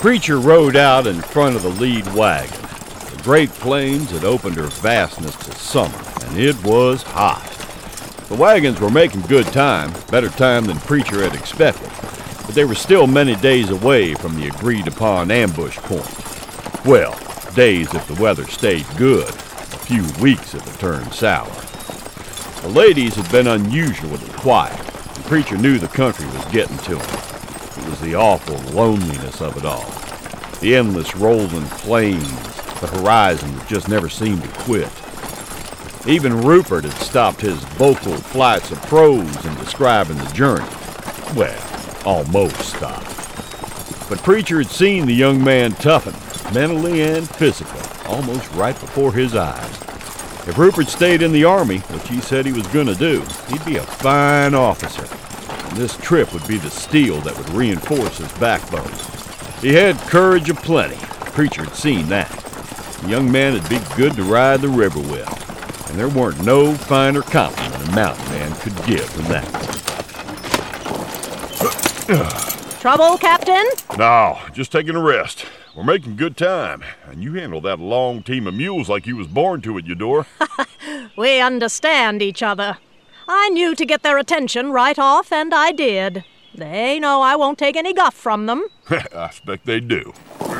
Preacher rode out in front of the lead wagon. The Great Plains had opened her vastness to summer, and it was hot. The wagons were making good time, better time than Preacher had expected, but they were still many days away from the agreed-upon ambush point. Well, days if the weather stayed good, a few weeks if it turned sour. The ladies had been unusually quiet, and Preacher knew the country was getting to him. It was the awful loneliness of it all. The endless rolling plains, the horizon that just never seemed to quit. Even Rupert had stopped his vocal flights of prose in describing the journey. Well, almost stopped. But Preacher had seen the young man toughen, mentally and physically, almost right before his eyes. If Rupert stayed in the Army, which he said he was going to do, he'd be a fine officer. And this trip would be the steel that would reinforce his backbone. He had courage aplenty. Preacher had seen that. The young man would be good to ride the river with. And there weren't no finer compliment a mountain man could give than that. Trouble, Captain? No, just taking a rest. We're making good time, and you handle that long team of mules like you was born to it, Eudora. We understand each other. I knew to get their attention right off, and I did. They know I won't take any guff from them. I expect they do.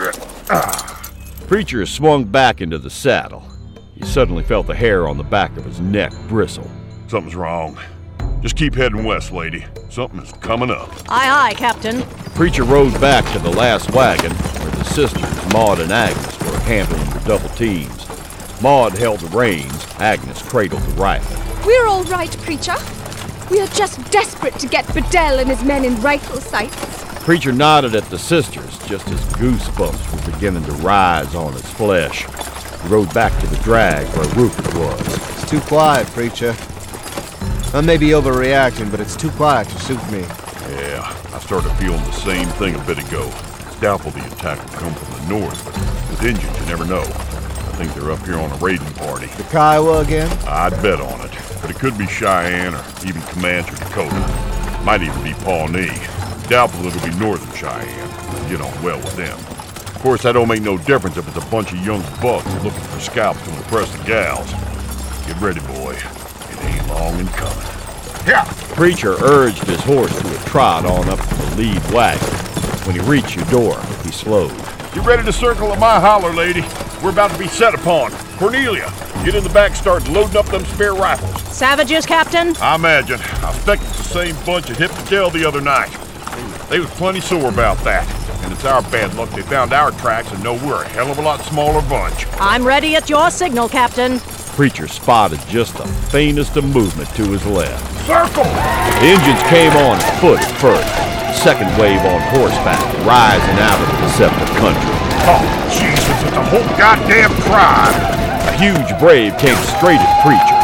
Preacher swung back into the saddle. He suddenly felt the hair on the back of his neck bristle. Something's wrong. Just keep heading west, lady. Something is coming up. Aye, aye, Captain. Preacher rode back to the last wagon, where the sisters, Maud and Agnes, were handling the double teams. Maud held the reins, Agnes cradled the rifle. We're all right, Preacher. We are just desperate to get Bedell and his men in rifle sights. Preacher nodded at the sisters, just as goosebumps were beginning to rise on his flesh. He rode back to the drag where Rupert was. It's too quiet, Preacher. I may be overreacting, but it's too quiet to suit me. Yeah, I started feeling the same thing a bit ago. It's doubtful the attack will come from the north, but with Indians you never know. I think they're up here on a raiding party. The Kiowa again? I'd bet on it, but it could be Cheyenne or even Comanche or Dakota. Might even be Pawnee. Doubtful it'll be northern Cheyenne. I'll get on well with them. Of course, that don't make no difference if it's a bunch of young bucks looking for scalps to impress the gals. Get ready, boy. It ain't long in coming. Yeah! Preacher urged his horse to a trot on up to the lead wagon. When he reached Eudora, he slowed. Get ready to circle at my holler, lady. We're about to be set upon. Cornelia, get in the back, start loading up them spare rifles. Savages, Captain? I imagine. I expect it's the same bunch that hit Bedell the other night. They was plenty sore about that. And it's our bad luck they found our tracks and know we're a hell of a lot smaller bunch. I'm ready at your signal, Captain. Preacher spotted just the faintest of movement to his left. Circle! The Indians came on foot at first, the second wave on horseback, rising out of the deceptive country. Oh, Jesus, it's a whole goddamn tribe! A huge brave came straight at Preacher.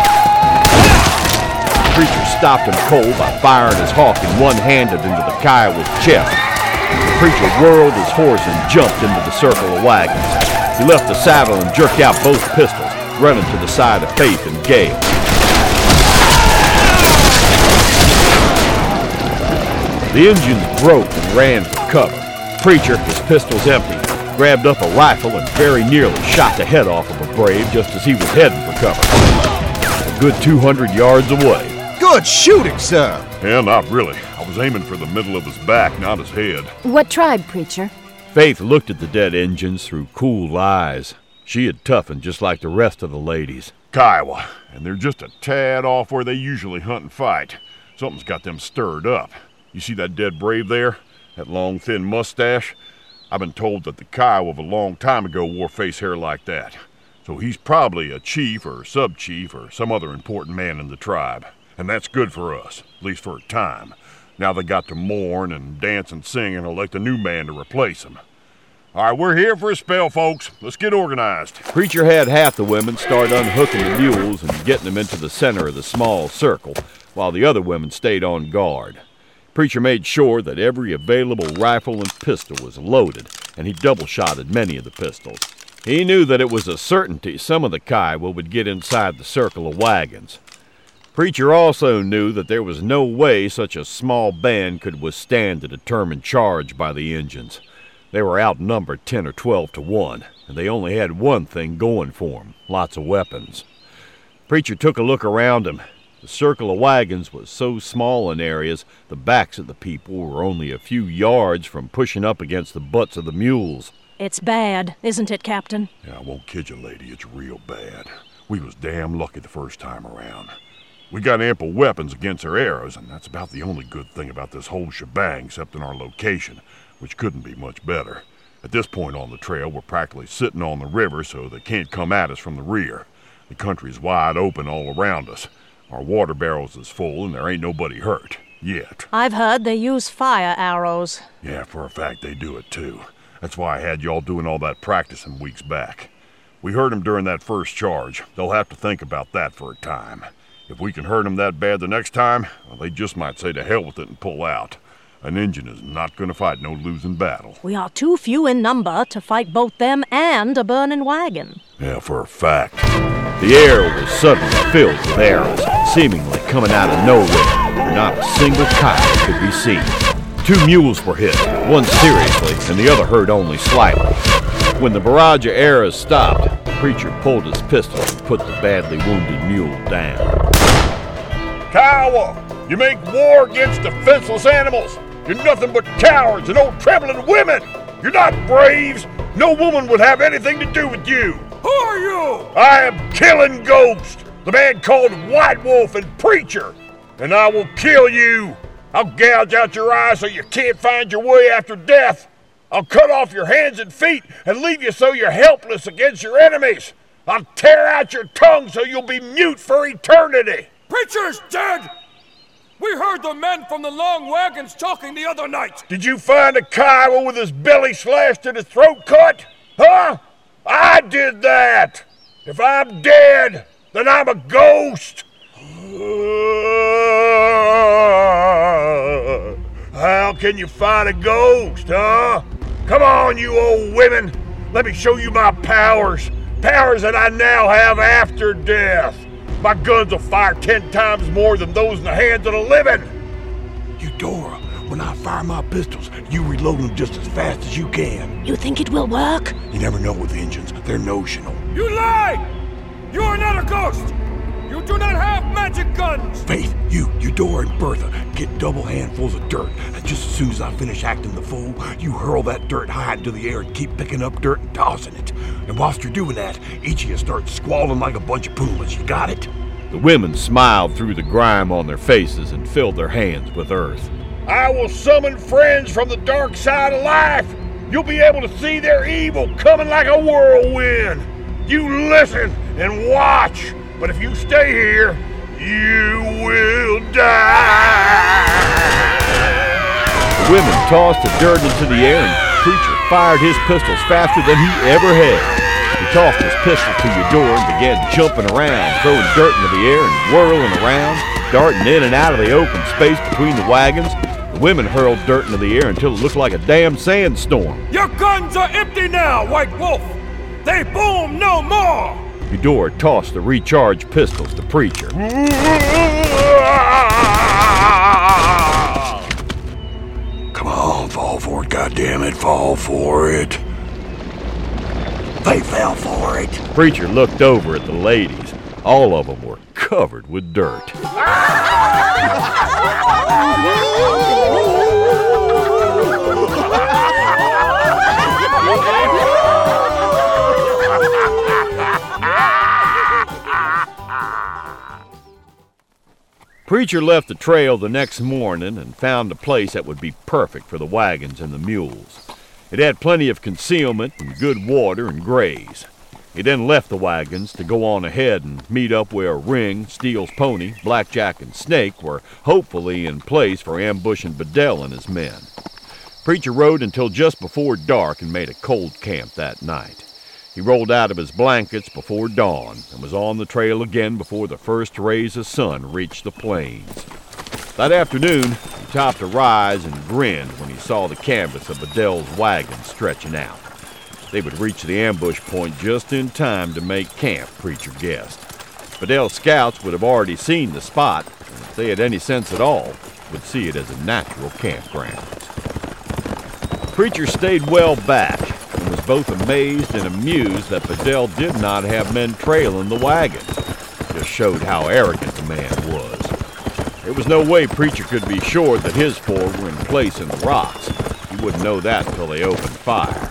Preacher stopped him cold by firing his hawk in one-handed into the Kiowa's chest. The Preacher whirled his horse and jumped into the circle of wagons. He left the saddle and jerked out both pistols, running to the side of Faith and Gale. The Indians broke and ran for cover. Preacher, his pistols empty, grabbed up a rifle and very nearly shot the head off of a brave just as he was heading for cover. A good 200 yards away. Good shooting, sir! Yeah, not really. I was aiming for the middle of his back, not his head. What tribe, Preacher? Faith looked at the dead Injuns through cool eyes. She had toughened just like the rest of the ladies. Kiowa, and they're just a tad off where they usually hunt and fight. Something's got them stirred up. You see that dead brave there? That long, thin mustache? I've been told that the Kiowa of a long time ago wore face hair like that. So he's probably a chief or sub-chief or some other important man in the tribe. And that's good for us, at least for a time. Now they got to mourn and dance and sing and elect a new man to replace him. All right, we're here for a spell, folks. Let's get organized. Preacher had half the women start unhooking the mules and getting them into the center of the small circle, while the other women stayed on guard. Preacher made sure that every available rifle and pistol was loaded, and he double-shotted many of the pistols. He knew that it was a certainty some of the Kiowa would get inside the circle of wagons. Preacher also knew that there was no way such a small band could withstand a determined charge by the Indians. They were outnumbered 10 or 12 to 1, and they only had one thing going for them: lots of weapons. Preacher took a look around him. The circle of wagons was so small in areas, the backs of the people were only a few yards from pushing up against the butts of the mules. It's bad, isn't it, Captain? Yeah, I won't kid you, lady. It's real bad. We was damn lucky the first time around. We got ample weapons against their arrows, and that's about the only good thing about this whole shebang, except in our location, which couldn't be much better. At this point on the trail, we're practically sitting on the river, so they can't come at us from the rear. The country's wide open all around us. Our water barrels is full, and there ain't nobody hurt. Yet. I've heard they use fire arrows. Yeah, for a fact they do it, too. That's why I had y'all doing all that practicing weeks back. We hurt them during that first charge. They'll have to think about that for a time. If we can hurt them that bad the next time, well, they just might say to hell with it and pull out. An Injun is not going to fight no losing battle. We are too few in number to fight both them and a burning wagon. Yeah, for a fact. The air was suddenly filled with arrows, seemingly coming out of nowhere. Not a single kite could be seen. 2 mules were hit, one seriously and the other hurt only slightly. When the barrage of arrows stopped, the preacher pulled his pistol and put the badly wounded mule down. Kiowa, you make war against defenseless animals. You're nothing but cowards and old trembling women. You're not braves. No woman would have anything to do with you. Who are you? I am Killing Ghost, the man called White Wolf and Preacher, and I will kill you. I'll gouge out your eyes so you can't find your way after death. I'll cut off your hands and feet and leave you so you're helpless against your enemies. I'll tear out your tongue so you'll be mute for eternity. Preacher's dead! We heard the men from the long wagons talking the other night. Did you find a Kiowa with his belly slashed and his throat cut? Huh? I did that. If I'm dead, then I'm a ghost. How can you fight a ghost, huh? Come on, you old women. Let me show you my powers. Powers that I now have after death. My guns will fire 10 times more than those in the hands of the living. Eudora, when I fire my pistols, you reload them just as fast as you can. You think it will work? You never know with engines. They're notional. You lie! You are not a ghost! You do not have magic guns! Faith, Eudora, and Bertha get double handfuls of dirt. And just as soon as I finish acting the fool, you hurl that dirt high into the air and keep picking up dirt and tossing it. And whilst you're doing that, each of you starts squalling like a bunch of pumas. You got it? The women smiled through the grime on their faces and filled their hands with earth. I will summon friends from the dark side of life. You'll be able to see their evil coming like a whirlwind. You listen and watch. But if you stay here, you will die. The women tossed the dirt into the air, and Preacher fired his pistols faster than he ever had. He tossed his pistol to Eudora and began jumping around, throwing dirt into the air and whirling around, darting in and out of the open space between the wagons. The women hurled dirt into the air until it looked like a damn sandstorm. Your guns are empty now, White Wolf! They boom no more! Eudora tossed the recharged pistols to Preacher. Come on, fall for it, goddammit, fall for it. They fell for it. Preacher looked over at the ladies. All of them were covered with dirt. Preacher left the trail the next morning and found a place that would be perfect for the wagons and the mules. It had plenty of concealment and good water and graze. He then left the wagons to go on ahead and meet up where Ring, Steele's pony, Blackjack, and Snake were hopefully in place for ambushing Bedell and his men. Preacher rode until just before dark and made a cold camp that night. He rolled out of his blankets before dawn and was on the trail again before the first rays of sun reached the plains. That afternoon, he topped a rise and grinned when he saw the canvas of Bedell's wagon stretching out. They would reach the ambush point just in time to make camp, Preacher guessed. Bedell's scouts would have already seen the spot, and if they had any sense at all, would see it as a natural campground. Preacher stayed well back and was both amazed and amused that Bedell did not have men trailing the wagon. Just showed how arrogant the man was. There was no way Preacher could be sure that his four were in place in the rocks. He wouldn't know that until they opened fire.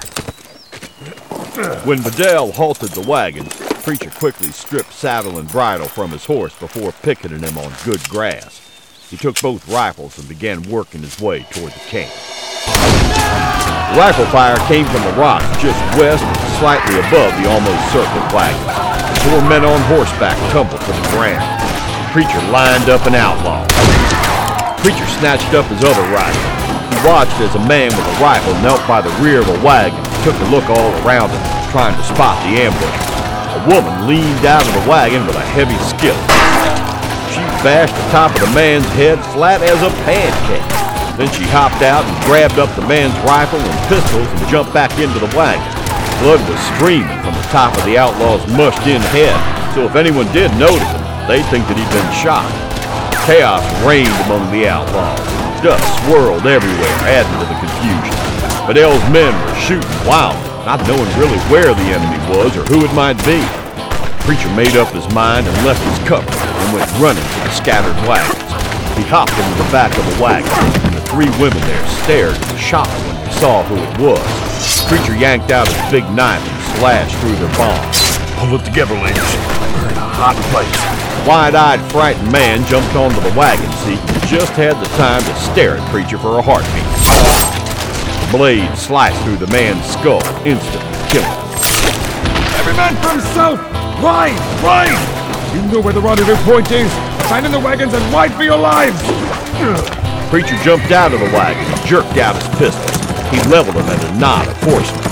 When Bedell halted the wagon, Preacher quickly stripped saddle and bridle from his horse before picketing him on good grass. He took both rifles and began working his way toward the camp. The rifle fire came from the rocks just west and slightly above the almost circled wagon. The 4 men on horseback tumbled to the ground. Preacher lined up an outlaw. Preacher snatched up his other rifle. He watched as a man with a rifle knelt by the rear of a wagon and took a look all around him, trying to spot the ambush. A woman leaned out of the wagon with a heavy skillet. She bashed the top of the man's head flat as a pancake. Then she hopped out and grabbed up the man's rifle and pistols and jumped back into the wagon. Blood was streaming from the top of the outlaw's mushed-in head, so if anyone did notice him, they'd think that he'd been shot. Chaos reigned among the outlaws. Dust swirled everywhere, adding to the confusion. Bedell's men were shooting wildly, not knowing really where the enemy was or who it might be. Preacher made up his mind and left his cover and went running to the scattered wagons. He hopped into the back of the wagon, and the 3 women there stared in shock when they saw who it was. Preacher yanked out his big knife and slashed through their bonds. Pull it together, ladies. We're in a hot place. The wide-eyed, frightened man jumped onto the wagon seat and just had the time to stare at Preacher for a heartbeat. The blade sliced through the man's skull, instantly killing him. Every man from south! Ride! Ride! You know where the rendezvous point is! Sign in the wagons and ride for your lives! Preacher jumped out of the wagon and jerked out his pistols. He leveled them at a knot of horsemen.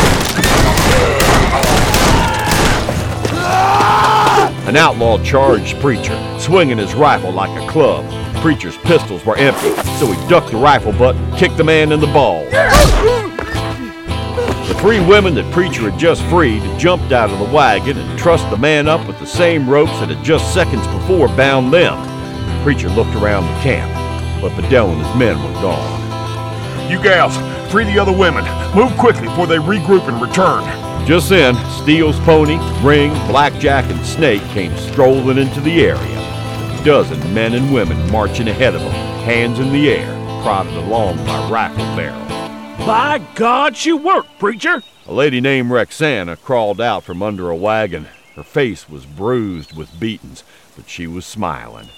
An outlaw charged Preacher, swinging his rifle like a club. Preacher's pistols were empty, so he ducked the rifle butt and kicked the man in the balls. The 3 women that Preacher had just freed jumped out of the wagon and trussed the man up with the same ropes that had just seconds before bound them. Preacher looked around the camp, but Bedell and his men were gone. You gals, free the other women. Move quickly before they regroup and return. Just then, Steele's pony, Ring, Blackjack, and Snake came strolling into the area. A dozen men and women marching ahead of them, hands in the air, prodded along by rifle barrels. By God, she worked, Preacher! A lady named Rexana crawled out from under a wagon. Her face was bruised with beatings, but she was smiling.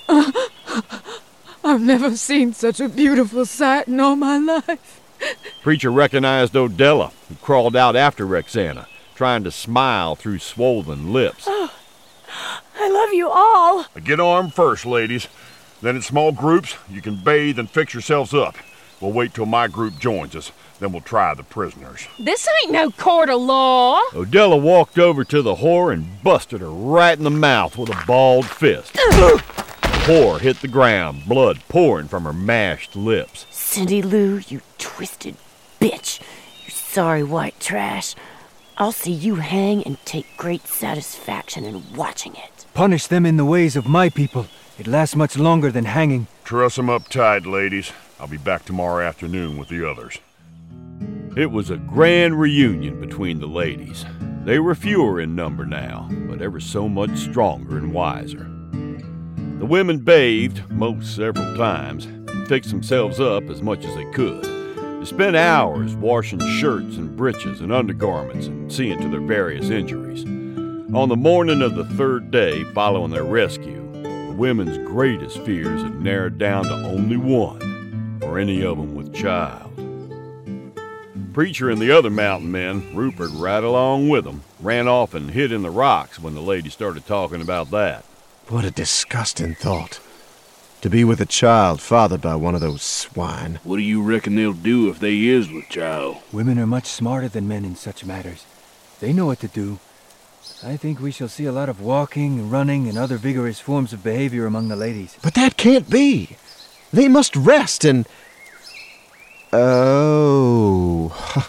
I've never seen such a beautiful sight in all my life. Preacher recognized Odella, who crawled out after Rexana, trying to smile through swollen lips. Oh, I love you all. Get armed first, ladies. Then in small groups, you can bathe and fix yourselves up. We'll wait till my group joins us. Then we'll try the prisoners. This ain't no court of law. Odella walked over to the whore and busted her right in the mouth with a balled fist. The whore hit the ground, blood pouring from her mashed lips. Cindy Lou, you twisted bitch. You sorry white trash. I'll see you hang and take great satisfaction in watching it. Punish them in the ways of my people. It lasts much longer than hanging. Truss them up tight, ladies. I'll be back tomorrow afternoon with the others. It was a grand reunion between the ladies. They were fewer in number now, but ever so much stronger and wiser. The women bathed, most several times, and fixed themselves up as much as they could. They spent hours washing shirts and breeches and undergarments and seeing to their various injuries. On the morning of the 3rd day following their rescue, the women's greatest fears had narrowed down to only one, or any of them with child. Preacher and the other mountain men, Rupert right along with them, ran off and hid in the rocks when the lady started talking about that. What a disgusting thought. To be with a child fathered by one of those swine. What do you reckon they'll do if they is with child? Women are much smarter than men in such matters. They know what to do. I think we shall see a lot of walking, running, and other vigorous forms of behavior among the ladies. But that can't be. They must rest and... Oh.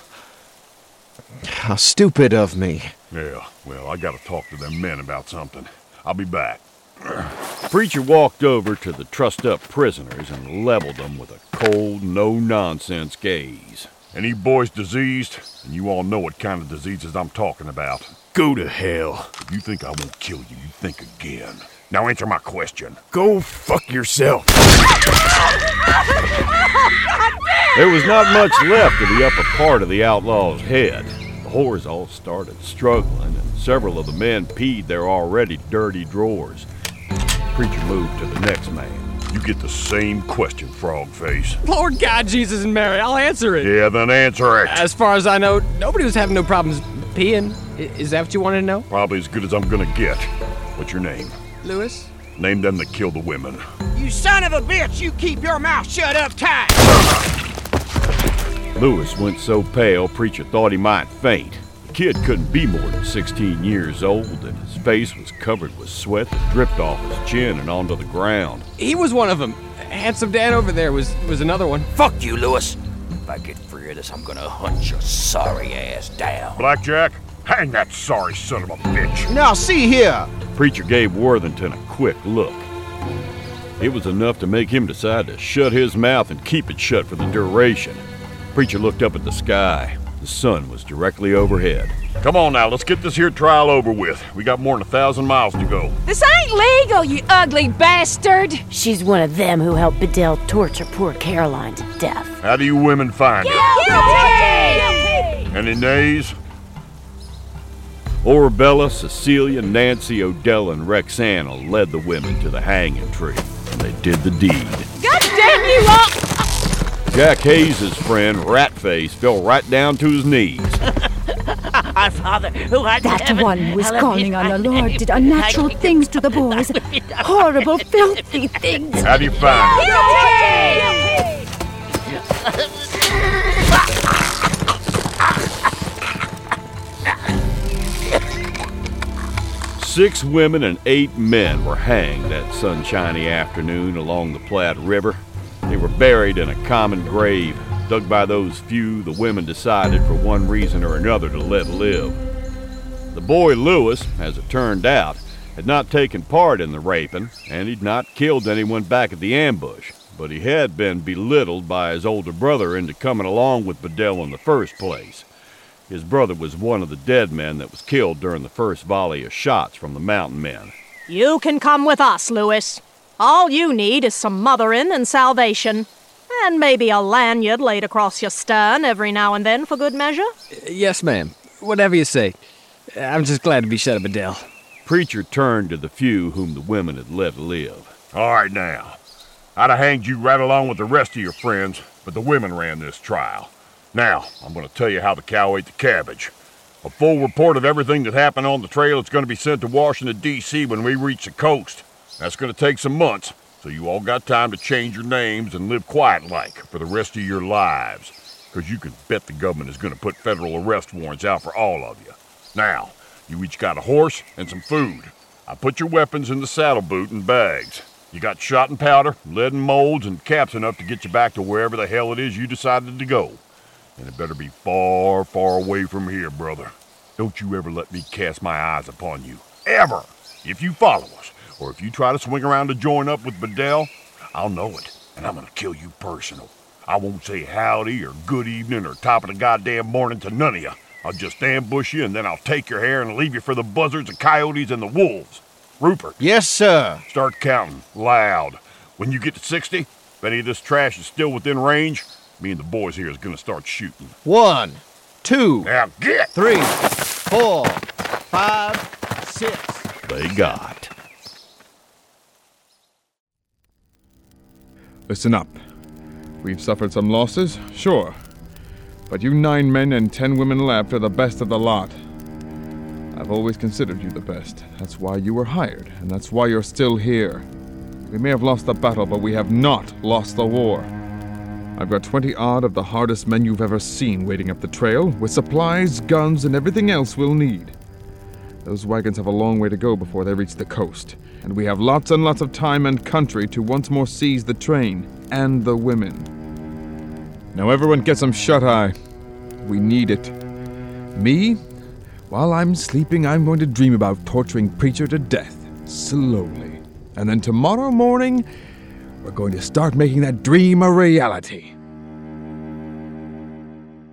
How stupid of me. Yeah, well, I gotta talk to them men about something. I'll be back. Preacher walked over to the trussed-up prisoners and leveled them with a cold, no-nonsense gaze. Any boys diseased? And you all know what kind of diseases I'm talking about. Go to hell. If you think I won't kill you, you think again. Now answer my question. Go fuck yourself. There was not much left of the upper part of the outlaw's head. The whores all started struggling, and several of the men peed their already dirty drawers. The preacher moved to the next man. You get the same question, Frogface. Lord God, Jesus and Mary, I'll answer it. Yeah, then answer it. As far as I know, nobody was having no problems peeing. Is that what you wanted to know? Probably as good as I'm gonna get. What's your name? Lewis? Name them that killed the women. You son of a bitch, you keep your mouth shut up tight. Lewis went so pale, preacher thought he might faint. The kid couldn't be more than 16 years old, and his face was covered with sweat that dripped off his chin and onto the ground. He was one of them. Handsome Dan over there was another one. Fuck you, Lewis. If I get free of this, I'm gonna hunt your sorry ass down. Blackjack, hang that sorry son of a bitch. Now see here. Preacher gave Worthington a quick look. It was enough to make him decide to shut his mouth and keep it shut for the duration. Preacher looked up at the sky. The sun was directly overhead. Come on now, let's get this here trial over with. We got more than 1,000 miles to go. This ain't legal, you ugly bastard! She's one of them who helped Bedell torture poor Caroline to death. How do you women find it? Guilty! Any nays? Orabella, Cecilia, Nancy, Odell, and Rexanna led the women to the hanging tree, and they did the deed. God damn you all! Jack Hayes' friend, Ratface, fell right down to his knees. Our Father, who art in That heaven, one who was hallowed calling be on thy the Lord name. did unnatural things to the boys. Horrible, filthy things. How do you find it? Six women and 8 men were hanged that sunshiny afternoon along the Platte River. They were buried in a common grave, dug by those few the women decided for one reason or another to let live. The boy Lewis, as it turned out, had not taken part in the raping, and he'd not killed anyone back at the ambush, but he had been belittled by his older brother into coming along with Bedell in the first place. His brother was one of the dead men that was killed during the first volley of shots from the mountain men. You can come with us, Lewis. All you need is some mothering and salvation. And maybe a lanyard laid across your stern every now and then for good measure. Yes, ma'am. Whatever you say. I'm just glad to be shut of Bedell. Preacher turned to the few whom the women had let live. All right now. I'd have hanged you right along with the rest of your friends, but the women ran this trial. Now, I'm going to tell you how the cow ate the cabbage. A full report of everything that happened on the trail is going to be sent to Washington, D.C. when we reach the coast. That's going to take some months, so you all got time to change your names and live quiet-like for the rest of your lives. Because you can bet the government is going to put federal arrest warrants out for all of you. Now, you each got a horse and some food. I put your weapons in the saddle boot and bags. You got shot and powder, lead and molds, and caps enough to get you back to wherever the hell it is you decided to go. And it better be far, far away from here, brother. Don't you ever let me cast my eyes upon you. Ever! If you follow us, or if you try to swing around to join up with Bedell, I'll know it, and I'm gonna kill you personal. I won't say howdy or good evening or top of the goddamn morning to none of you. I'll just ambush you, and then I'll take your hair and leave you for the buzzards, the coyotes, and the wolves. Rupert. Yes, sir. Start counting, loud. When you get to 60, if any of this trash is still within range, me and the boys here is gonna start shooting. 1, 2, now get 3, 4, 5, 6. They got. Listen up. We've suffered some losses, sure. But you 9 men and 10 women left are the best of the lot. I've always considered you the best. That's why you were hired, and that's why you're still here. We may have lost the battle, but we have not lost the war. I've got 20-odd of the hardest men you've ever seen waiting up the trail, with supplies, guns, and everything else we'll need. Those wagons have a long way to go before they reach the coast, and we have lots and lots of time and country to once more seize the train and the women. Now everyone get some shut-eye. We need it. Me? While I'm sleeping, I'm going to dream about torturing Preacher to death, slowly. And then tomorrow morning, we're going to start making that dream a reality.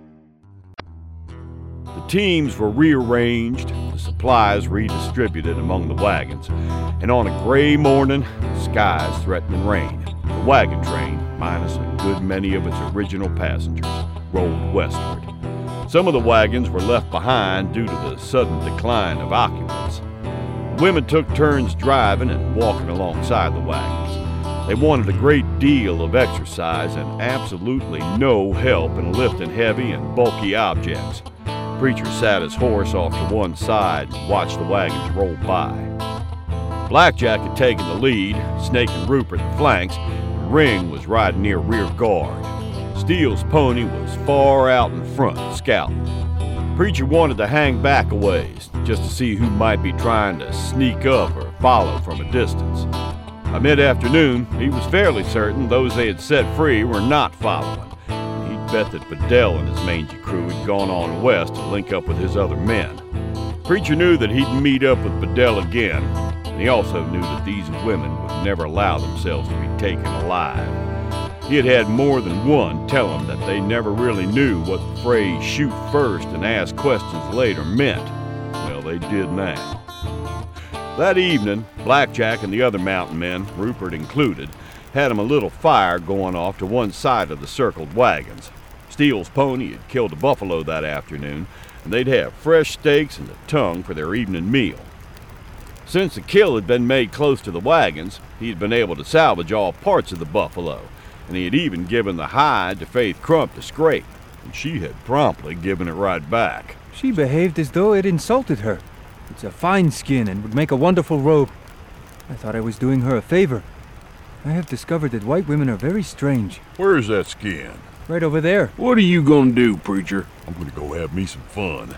teams were rearranged, the supplies redistributed among the wagons, and on a gray morning, the skies threatening rain, the wagon train, minus a good many of its original passengers, rolled westward. Some of the wagons were left behind due to the sudden decline of occupants. Women took turns driving and walking alongside the wagons. They wanted a great deal of exercise and absolutely no help in lifting heavy and bulky objects. Preacher sat his horse off to one side and watched the wagons roll by. Blackjack had taken the lead, Snake and Rupert the flanks, and Ring was riding near rear guard. Steele's pony was far out in front, scouting. Preacher wanted to hang back a ways, just to see who might be trying to sneak up or follow from a distance. By mid-afternoon, he was fairly certain those they had set free were not following. He'd bet that Bedell and his mangy crew had gone on west to link up with his other men. Preacher knew that he'd meet up with Bedell again, and he also knew that these women would never allow themselves to be taken alive. He had had more than one tell him that they never really knew what the phrase shoot first and ask questions later meant. Well, they did now. That evening, Blackjack and the other mountain men, Rupert included, had him a little fire going off to one side of the circled wagons. Steele's pony had killed a buffalo that afternoon, and they'd have fresh steaks and a tongue for their evening meal. Since the kill had been made close to the wagons, he had been able to salvage all parts of the buffalo, and he had even given the hide to Faith Crump to scrape, and she had promptly given it right back. She behaved as though it insulted her. It's a fine skin and would make a wonderful robe. I thought I was doing her a favor. I have discovered that white women are very strange. Where's that skin? Right over there. What are you gonna do, Preacher? I'm gonna go have me some fun.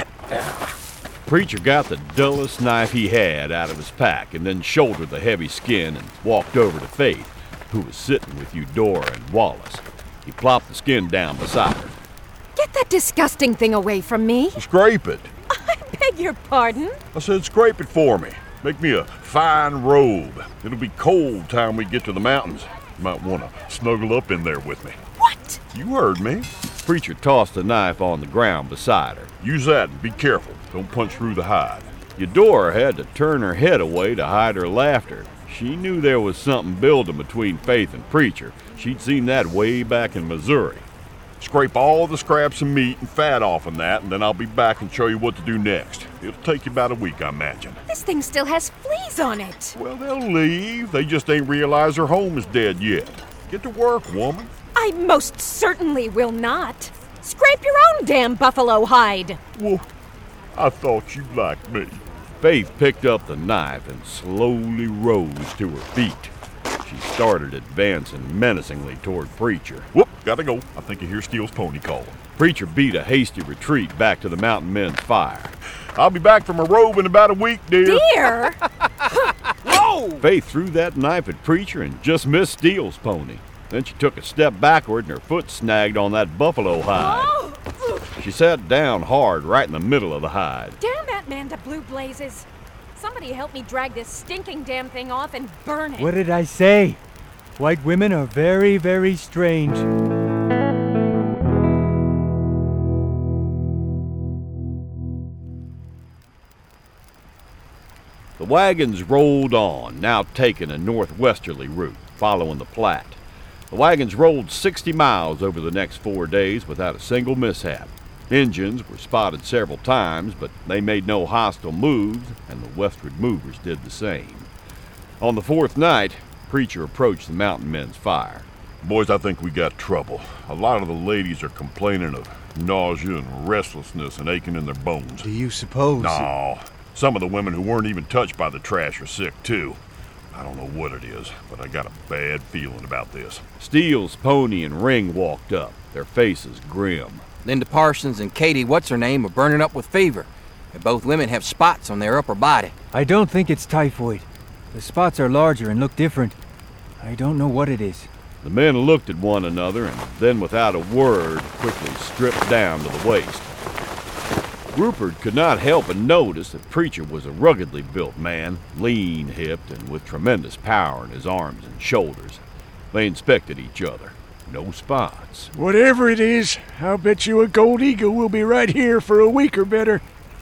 Preacher got the dullest knife he had out of his pack and then shouldered the heavy skin and walked over to Faith, who was sitting with Eudora and Wallace. He plopped the skin down beside her. Get that disgusting thing away from me. Scrape it. I beg your pardon? I said scrape it for me. Make me a fine robe. It'll be cold time we get to the mountains. You might want to snuggle up in there with me. What? You heard me. Preacher tossed the knife on the ground beside her. Use that and be careful. Don't punch through the hide. Eudora had to turn her head away to hide her laughter. She knew there was something building between Faith and Preacher. She'd seen that way back in Missouri. Scrape all the scraps of meat and fat off of that, and then I'll be back and show you what to do next. It'll take you about a week, I imagine. This thing still has fleas on it. Well, they'll leave. They just ain't realized their home is dead yet. Get to work, woman. I most certainly will not. Scrape your own damn buffalo hide. Well, I thought you liked me. Faith picked up the knife and slowly rose to her feet. She started advancing menacingly toward Preacher. Whoop, gotta go. I think you hear Steele's pony calling. Preacher beat a hasty retreat back to the mountain men's fire. I'll be back from a robe in about a week, dear. Dear? Whoa! Faith threw that knife at Preacher and just missed Steele's pony. Then she took a step backward and her foot snagged on that buffalo hide. Oh. She sat down hard right in the middle of the hide. Damn that man to blue blazes. Somebody help me drag this stinking damn thing off and burn it. What did I say? White women are very, very strange. The wagons rolled on, now taking a northwesterly route, following the Platte. The wagons rolled 60 miles over the next 4 days without a single mishap. Indians were spotted several times, but they made no hostile moves, and the westward movers did the same. On the fourth night, Preacher approached the mountain men's fire. Boys, I think we got trouble. A lot of the ladies are complaining of nausea and restlessness and aching in their bones. Do you suppose? No. Some of the women who weren't even touched by the trash are sick, too. I don't know what it is, but I got a bad feeling about this. Steele's pony and Ring walked up, their faces grim. Linda Parsons and Katie What's-Her-Name are burning up with fever, and both women have spots on their upper body. I don't think it's typhoid. The spots are larger and look different. I don't know what it is. The men looked at one another and then, without a word, quickly stripped down to the waist. Rupert could not help but notice that Preacher was a ruggedly built man, lean-hipped and with tremendous power in his arms and shoulders. They inspected each other. no spots. Whatever it is, I'll bet you a gold eagle will be right here for a week or better.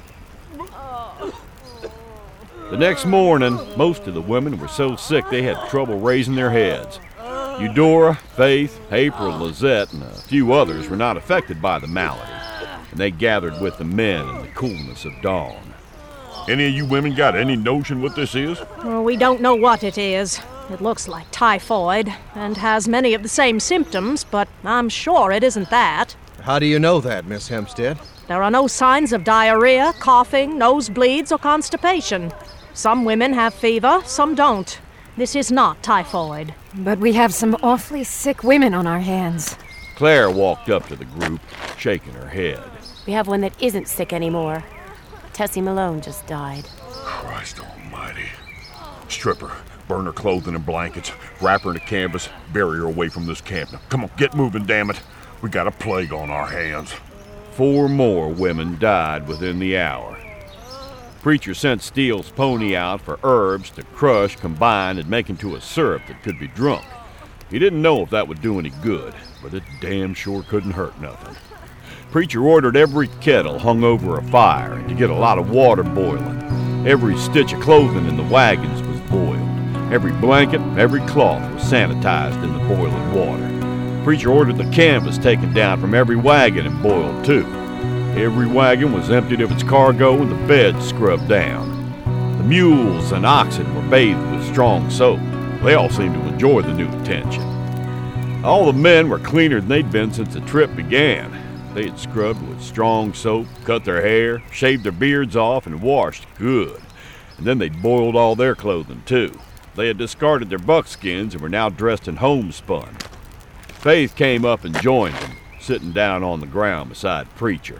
The next morning, most of the women were so sick they had trouble raising their heads. Eudora, Faith, April, Lizette, and a few others were not affected by the malady, and they gathered with the men in the coolness of dawn. Any of you women got any notion what this is? Well, we don't know what it is. It looks like typhoid and has many of the same symptoms, but I'm sure it isn't that. How do you know that, Miss Hempstead? There are no signs of diarrhea, coughing, nosebleeds, or constipation. Some women have fever, some don't. This is not typhoid. But we have some awfully sick women on our hands. Claire walked up to the group, shaking her head. We have one that isn't sick anymore. Tessie Malone just died. Christ almighty. Strip her, burn her clothing and blankets, wrap her in a canvas, bury her away from this camp. Now, come on, get moving, damn it. We got a plague on our hands. 4 more women died within the hour. Preacher sent Steele's pony out for herbs to crush, combine, and make into a syrup that could be drunk. He didn't know if that would do any good, but it damn sure couldn't hurt nothing. Preacher ordered every kettle hung over a fire and to get a lot of water boiling. Every stitch of clothing in the wagons was boiled. Every blanket, every cloth was sanitized in the boiling water. Preacher ordered the canvas taken down from every wagon and boiled too. Every wagon was emptied of its cargo and the beds scrubbed down. The mules and oxen were bathed with strong soap. They all seemed to enjoy the new attention. All the men were cleaner than they'd been since the trip began. They had scrubbed with strong soap, cut their hair, shaved their beards off, and washed good. And then they'd boiled all their clothing too. They had discarded their buckskins and were now dressed in homespun. Faith came up and joined them, sitting down on the ground beside Preacher.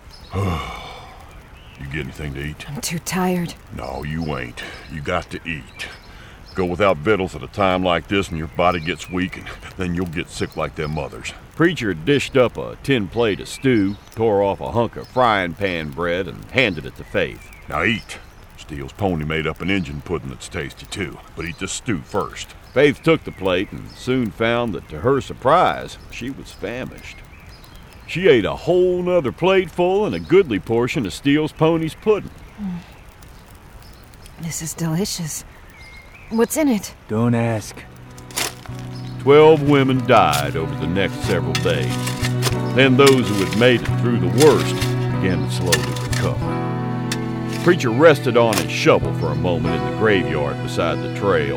You get anything to eat? I'm too tired. No, you ain't. You got to eat. Go without victuals at a time like this and your body gets weak and then you'll get sick like them others. Preacher dished up a tin plate of stew, tore off a hunk of frying pan bread, and handed it to Faith. Now eat. Steele's pony made up an Injun pudding that's tasty too, but eat the stew first. Faith took the plate and soon found that to her surprise, she was famished. She ate a whole nother plate full and a goodly portion of Steele's pony's pudding. This is delicious. What's in it? Don't ask. 12 women died over the next several days. Then those who had made it through the worst began to slowly recover. Preacher rested on his shovel for a moment in the graveyard beside the trail.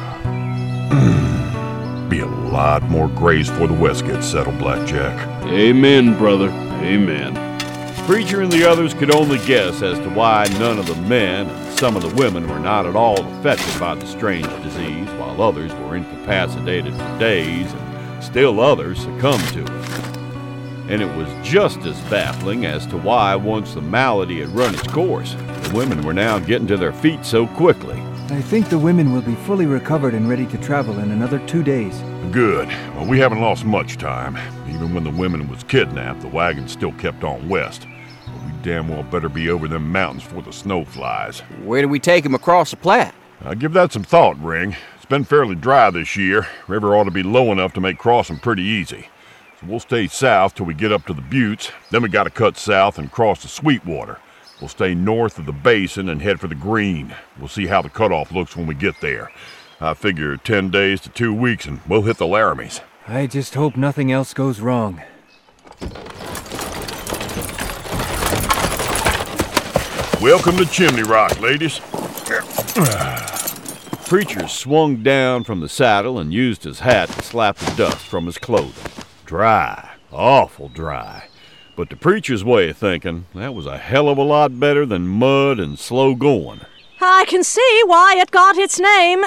Be a lot more graves before the West gets settled, Blackjack. Amen, brother. Amen. Preacher and the others could only guess as to why none of the men and some of the women were not at all affected by the strange disease, while others were incapacitated for days and still others succumbed to it. And it was just as baffling as to why, once the malady had run its course, the women were now getting to their feet so quickly. I think the women will be fully recovered and ready to travel in another 2 days. Good. Well, we haven't lost much time. Even when the women was kidnapped, the wagon still kept on west. But we damn well better be over them mountains before the snow flies. Where do we take them across the Platte? I'll give that some thought, Ring. It's been fairly dry this year. River ought to be low enough to make crossing pretty easy. So we'll stay south till we get up to the buttes. Then we gotta cut south and cross the Sweetwater. We'll stay north of the basin and head for the Green. We'll see how the cutoff looks when we get there. I figure 10 days to 2 weeks and we'll hit the Laramies. I just hope nothing else goes wrong. Welcome to Chimney Rock, ladies. Preacher swung down from the saddle and used his hat to slap the dust from his clothing. Dry, awful dry. But to Preacher's way of thinking, that was a hell of a lot better than mud and slow going. I can see why it got its name.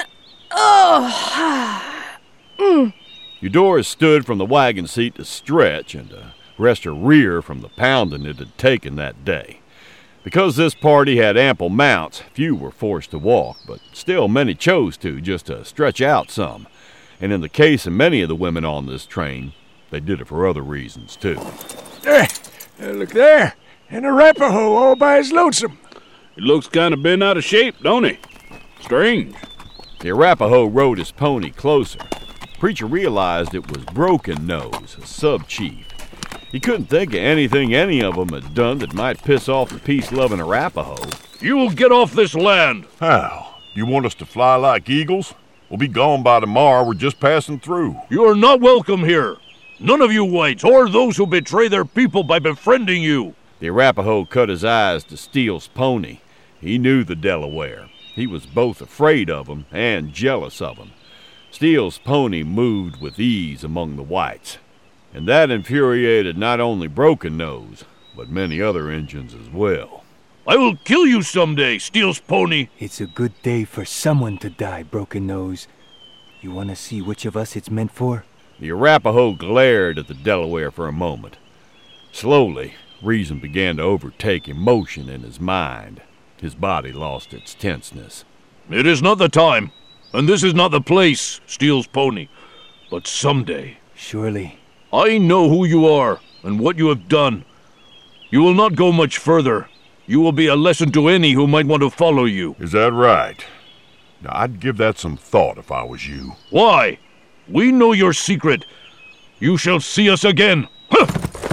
Eudora stood from the wagon seat to stretch and to rest her rear from the pounding it had taken that day. Because this party had ample mounts, few were forced to walk, but still many chose to, just to stretch out some. And in the case of many of the women on this train, they did it for other reasons too. Look there, and Arapaho all by his lonesome. He looks kind of bent out of shape, don't he? Strange. The Arapaho rode his pony closer. Preacher realized it was Broken Nose, a sub-chief. He couldn't think of anything any of them had done that might piss off the peace-loving Arapaho. You will get off this land. How? You want us to fly like eagles? We'll be gone by tomorrow. We're just passing through. You are not welcome here. None of you whites, or those who betray their people by befriending you. The Arapaho cut his eyes to Steele's pony. He knew the Delaware. He was both afraid of him and jealous of him. Steele's pony moved with ease among the whites, and that infuriated not only Broken Nose, but many other Injuns as well. I will kill you someday, Steele's pony. It's a good day for someone to die, Broken Nose. You want to see which of us it's meant for? The Arapaho glared at the Delaware for a moment. Slowly, reason began to overtake emotion in his mind. His body lost its tenseness. It is not the time, and this is not the place, Steele's pony. But someday... Surely. I know who you are, and what you have done. You will not go much further. You will be a lesson to any who might want to follow you. Is that right? Now, I'd give that some thought if I was you. Why? We know your secret. You shall see us again. Huh!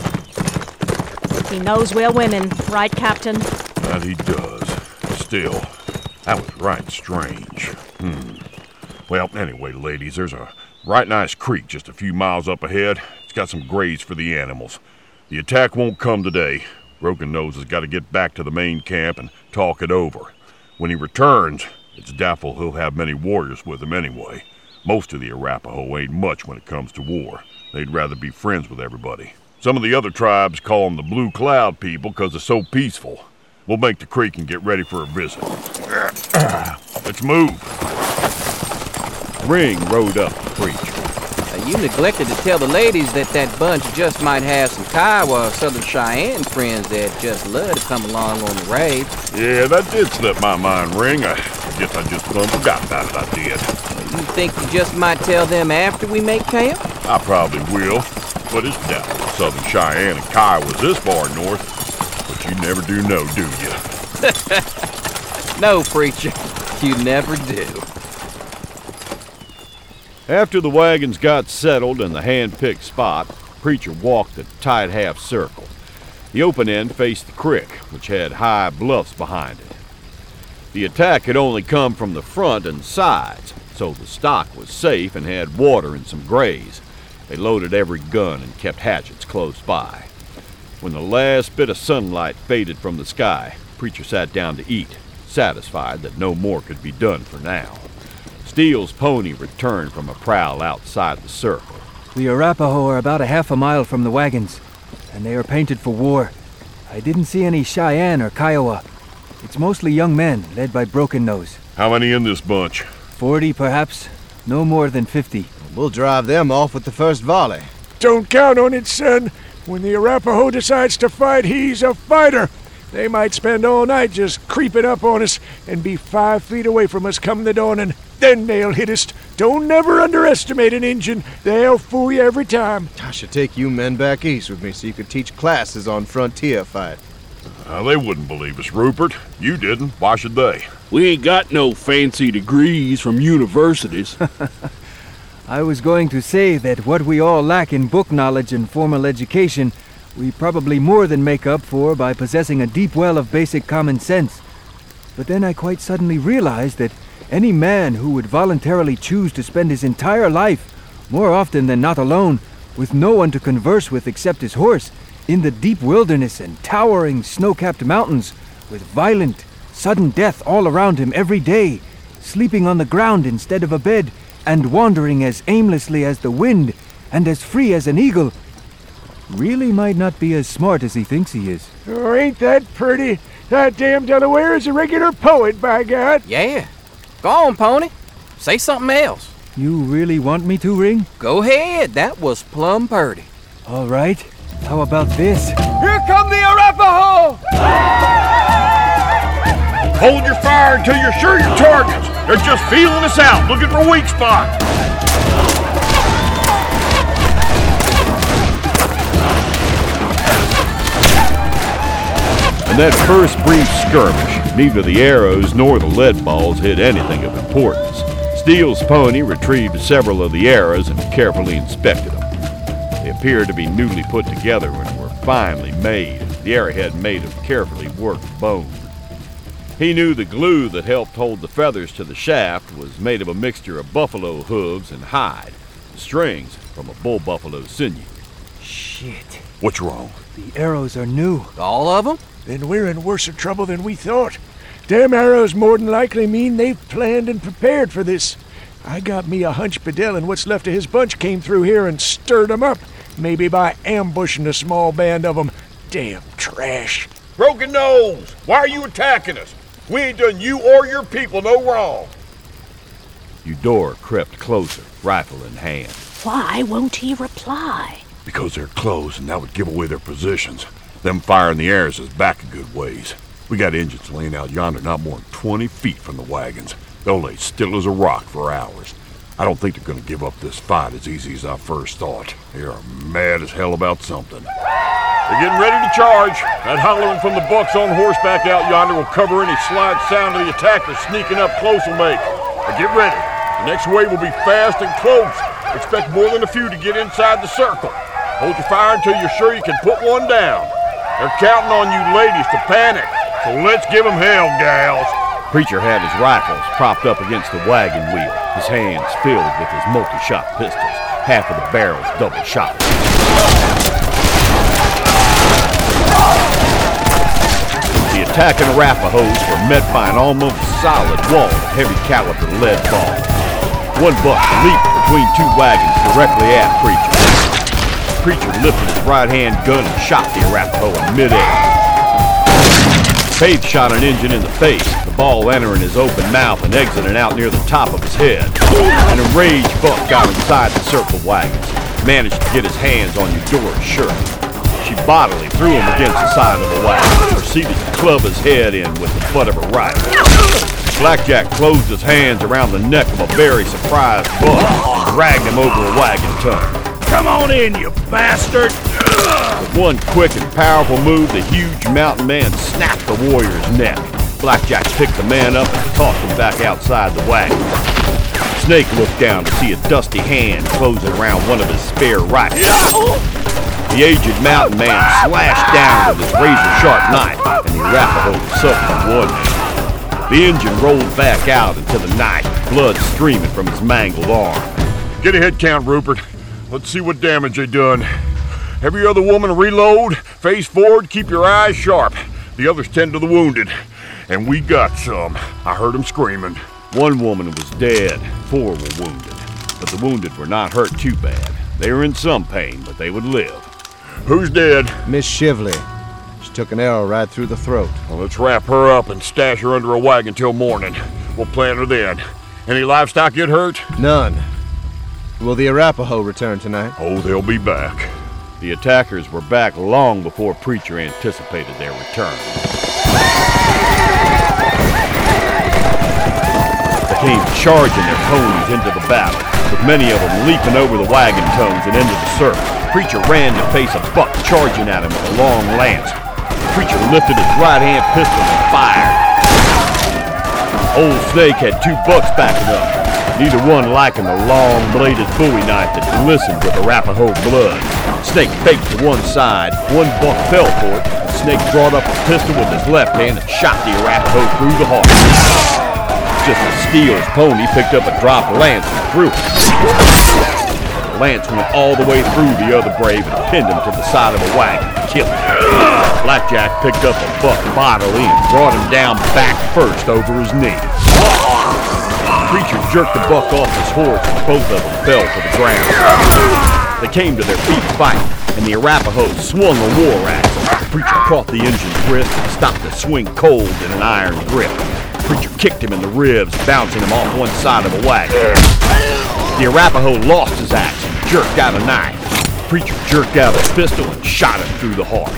He knows we're women, right, Captain? That he does. Still, that was right strange. Well, anyway, ladies, there's a right nice creek just a few miles up ahead. It's got some graze for the animals. The attack won't come today. Broken Nose has got to get back to the main camp and talk it over. When he returns, it's doubtful he'll have many warriors with him anyway. Most of the Arapaho ain't much when it comes to war. They'd rather be friends with everybody. Some of the other tribes call them the Blue Cloud people because they're so peaceful. We'll make the creek and get ready for a visit. Let's move. Ring rode up to Preacher. You neglected to tell the ladies that bunch just might have some Kiowa or Southern Cheyenne friends that just love to come along on the raid. Yeah, that did slip my mind, Ring. I guess I just plumb forgot about it, I did. You think you just might tell them after we make camp? I probably will, but it's doubtful Southern Cheyenne and Kiowa's this far north. But you never do know, do you? No, Preacher, you never do. After the wagons got settled in the hand-picked spot, Preacher walked a tight half circle. The open end faced the creek, which had high bluffs behind it. The attack had only come from the front and sides, so the stock was safe and had water and some graze. They loaded every gun and kept hatchets close by. When the last bit of sunlight faded from the sky, Preacher sat down to eat, satisfied that no more could be done for now. Steele's pony returned from a prowl outside the circle. The Arapaho are about a half a mile from the wagons, and they are painted for war. I didn't see any Cheyenne or Kiowa. It's mostly young men, led by Broken Nose. How many in this bunch? 40, perhaps. No more than 50. We'll drive them off with the first volley. Don't count on it, son. When the Arapaho decides to fight, he's a fighter. They might spend all night just creeping up on us and be 5 feet away from us come the dawn, and then they'll hit us. Don't never underestimate an Injun. They'll fool you every time. I should take you men back east with me so you could teach classes on frontier fight. They wouldn't believe us, Rupert. You didn't. Why should they? We ain't got no fancy degrees from universities. I was going to say that what we all lack in book knowledge and formal education, we probably more than make up for by possessing a deep well of basic common sense. But then I quite suddenly realized that any man who would voluntarily choose to spend his entire life, more often than not alone, with no one to converse with except his horse, in the deep wilderness and towering snow-capped mountains, with violent, sudden death all around him every day, sleeping on the ground instead of a bed, and wandering as aimlessly as the wind, and as free as an eagle, really might not be as smart as he thinks he is. Oh, ain't that pretty? That damn Delaware is a regular poet, by God. Yeah. Go on, Pony. Say something else. You really want me to, Ring? Go ahead. That was plumb purty. All right. How about this? Here come the Arapaho! Hold your fire until you're sure your targets. They're just feeling us out, looking for weak spots. In that first brief skirmish, neither the arrows nor the lead balls hit anything of importance. Steele's pony retrieved several of the arrows and carefully inspected them. They appeared to be newly put together and were finely made, the arrowhead made of carefully worked bone. He knew the glue that helped hold the feathers to the shaft was made of a mixture of buffalo hooves and hide, the strings from a bull buffalo sinew. Shit. What's wrong? The arrows are new. All of them? Then we're in worse trouble than we thought. Them arrows more than likely mean they've planned and prepared for this. I got me a hunch Bedell and what's left of his bunch came through here and stirred them up. Maybe by ambushing a small band of them. Damn trash. Broken Nose, why are you attacking us? We ain't done you or your people no wrong. Eudora crept closer, rifle in hand. Why won't he reply? Because they're close and that would give away their positions. Them firing the arrows is back a good ways. We got engines laying out yonder not more than 20 feet from the wagons. They'll lay still as a rock for hours. I don't think they're gonna give up this fight as easy as I first thought. They are mad as hell about something. They're getting ready to charge. That hollering from the bucks on horseback out yonder will cover any slight sound of the attackers sneaking up close will make. Now get ready. The next wave will be fast and close. Expect more than a few to get inside the circle. Hold your fire until you're sure you can put one down. They're counting on you ladies to panic, so let's give them hell, gals. Preacher had his rifles propped up against the wagon wheel, his hands filled with his multi-shot pistols, half of the barrels double-shot. The attacking Arapahoes were met by an almost solid wall of heavy-caliber lead balls. One buck leaped between two wagons directly at Preacher. Preacher lifted his right-hand gun and shot the Arapaho in midair. Faith shot an Injun in the face, the ball entering his open mouth and exiting out near the top of his head. An enraged buck got inside the circle wagons, managed to get his hands on Eudora's shirt. She bodily threw him against the side of the wagon and proceeded to club his head in with the butt of her rifle. Blackjack closed his hands around the neck of a very surprised buck and dragged him over a wagon tongue. Come on in, you bastard! With one quick and powerful move, the huge mountain man snapped the warrior's neck. Blackjack picked the man up and tossed him back outside the wagon. Snake looked down to see a dusty hand closing around one of his spare rifles. The aged mountain man slashed down with his razor-sharp knife, and the Arapaho suffered one. The Injun rolled back out into the night, blood streaming from his mangled arm. Get a head count, Rupert. Let's see what damage they done. Every other woman reload, face forward, keep your eyes sharp. The others tend to the wounded. And we got some. I heard them screaming. One woman was dead, 4 were wounded. But the wounded were not hurt too bad. They were in some pain, but they would live. Who's dead? Miss Shively. She took an arrow right through the throat. Well, let's wrap her up and stash her under a wagon till morning. We'll plant her then. Any livestock get hurt? None. Will the Arapaho return tonight? Oh, they'll be back. The attackers were back long before Preacher anticipated their return. They came charging their ponies into the battle, with many of them leaping over the wagon tongues and into the circle. Preacher ran to face a buck charging at him with a long lance. Preacher lifted his right-hand pistol and fired. Old Snake had 2 bucks backing up, neither one liking the long-bladed bowie knife that glistened with Arapaho blood. Snake faked to one side, one buck fell for it, and Snake brought up a pistol with his left hand and shot the Arapaho through the heart. Just as Steele's pony picked up a dropped lance and threw it. The lance went all the way through the other brave and pinned him to the side of a wagon, killing him. Blackjack picked up a buck bodily and brought him down back first over his knee. Preacher jerked the buck off his horse and both of them fell to the ground. They came to their feet fighting, and the Arapaho swung a war axe. Preacher caught the Injun's wrist and stopped the swing cold in an iron grip. Preacher kicked him in the ribs, bouncing him off one side of the wagon. The Arapaho lost his axe and jerked out a knife. Preacher jerked out a pistol and shot him through the heart.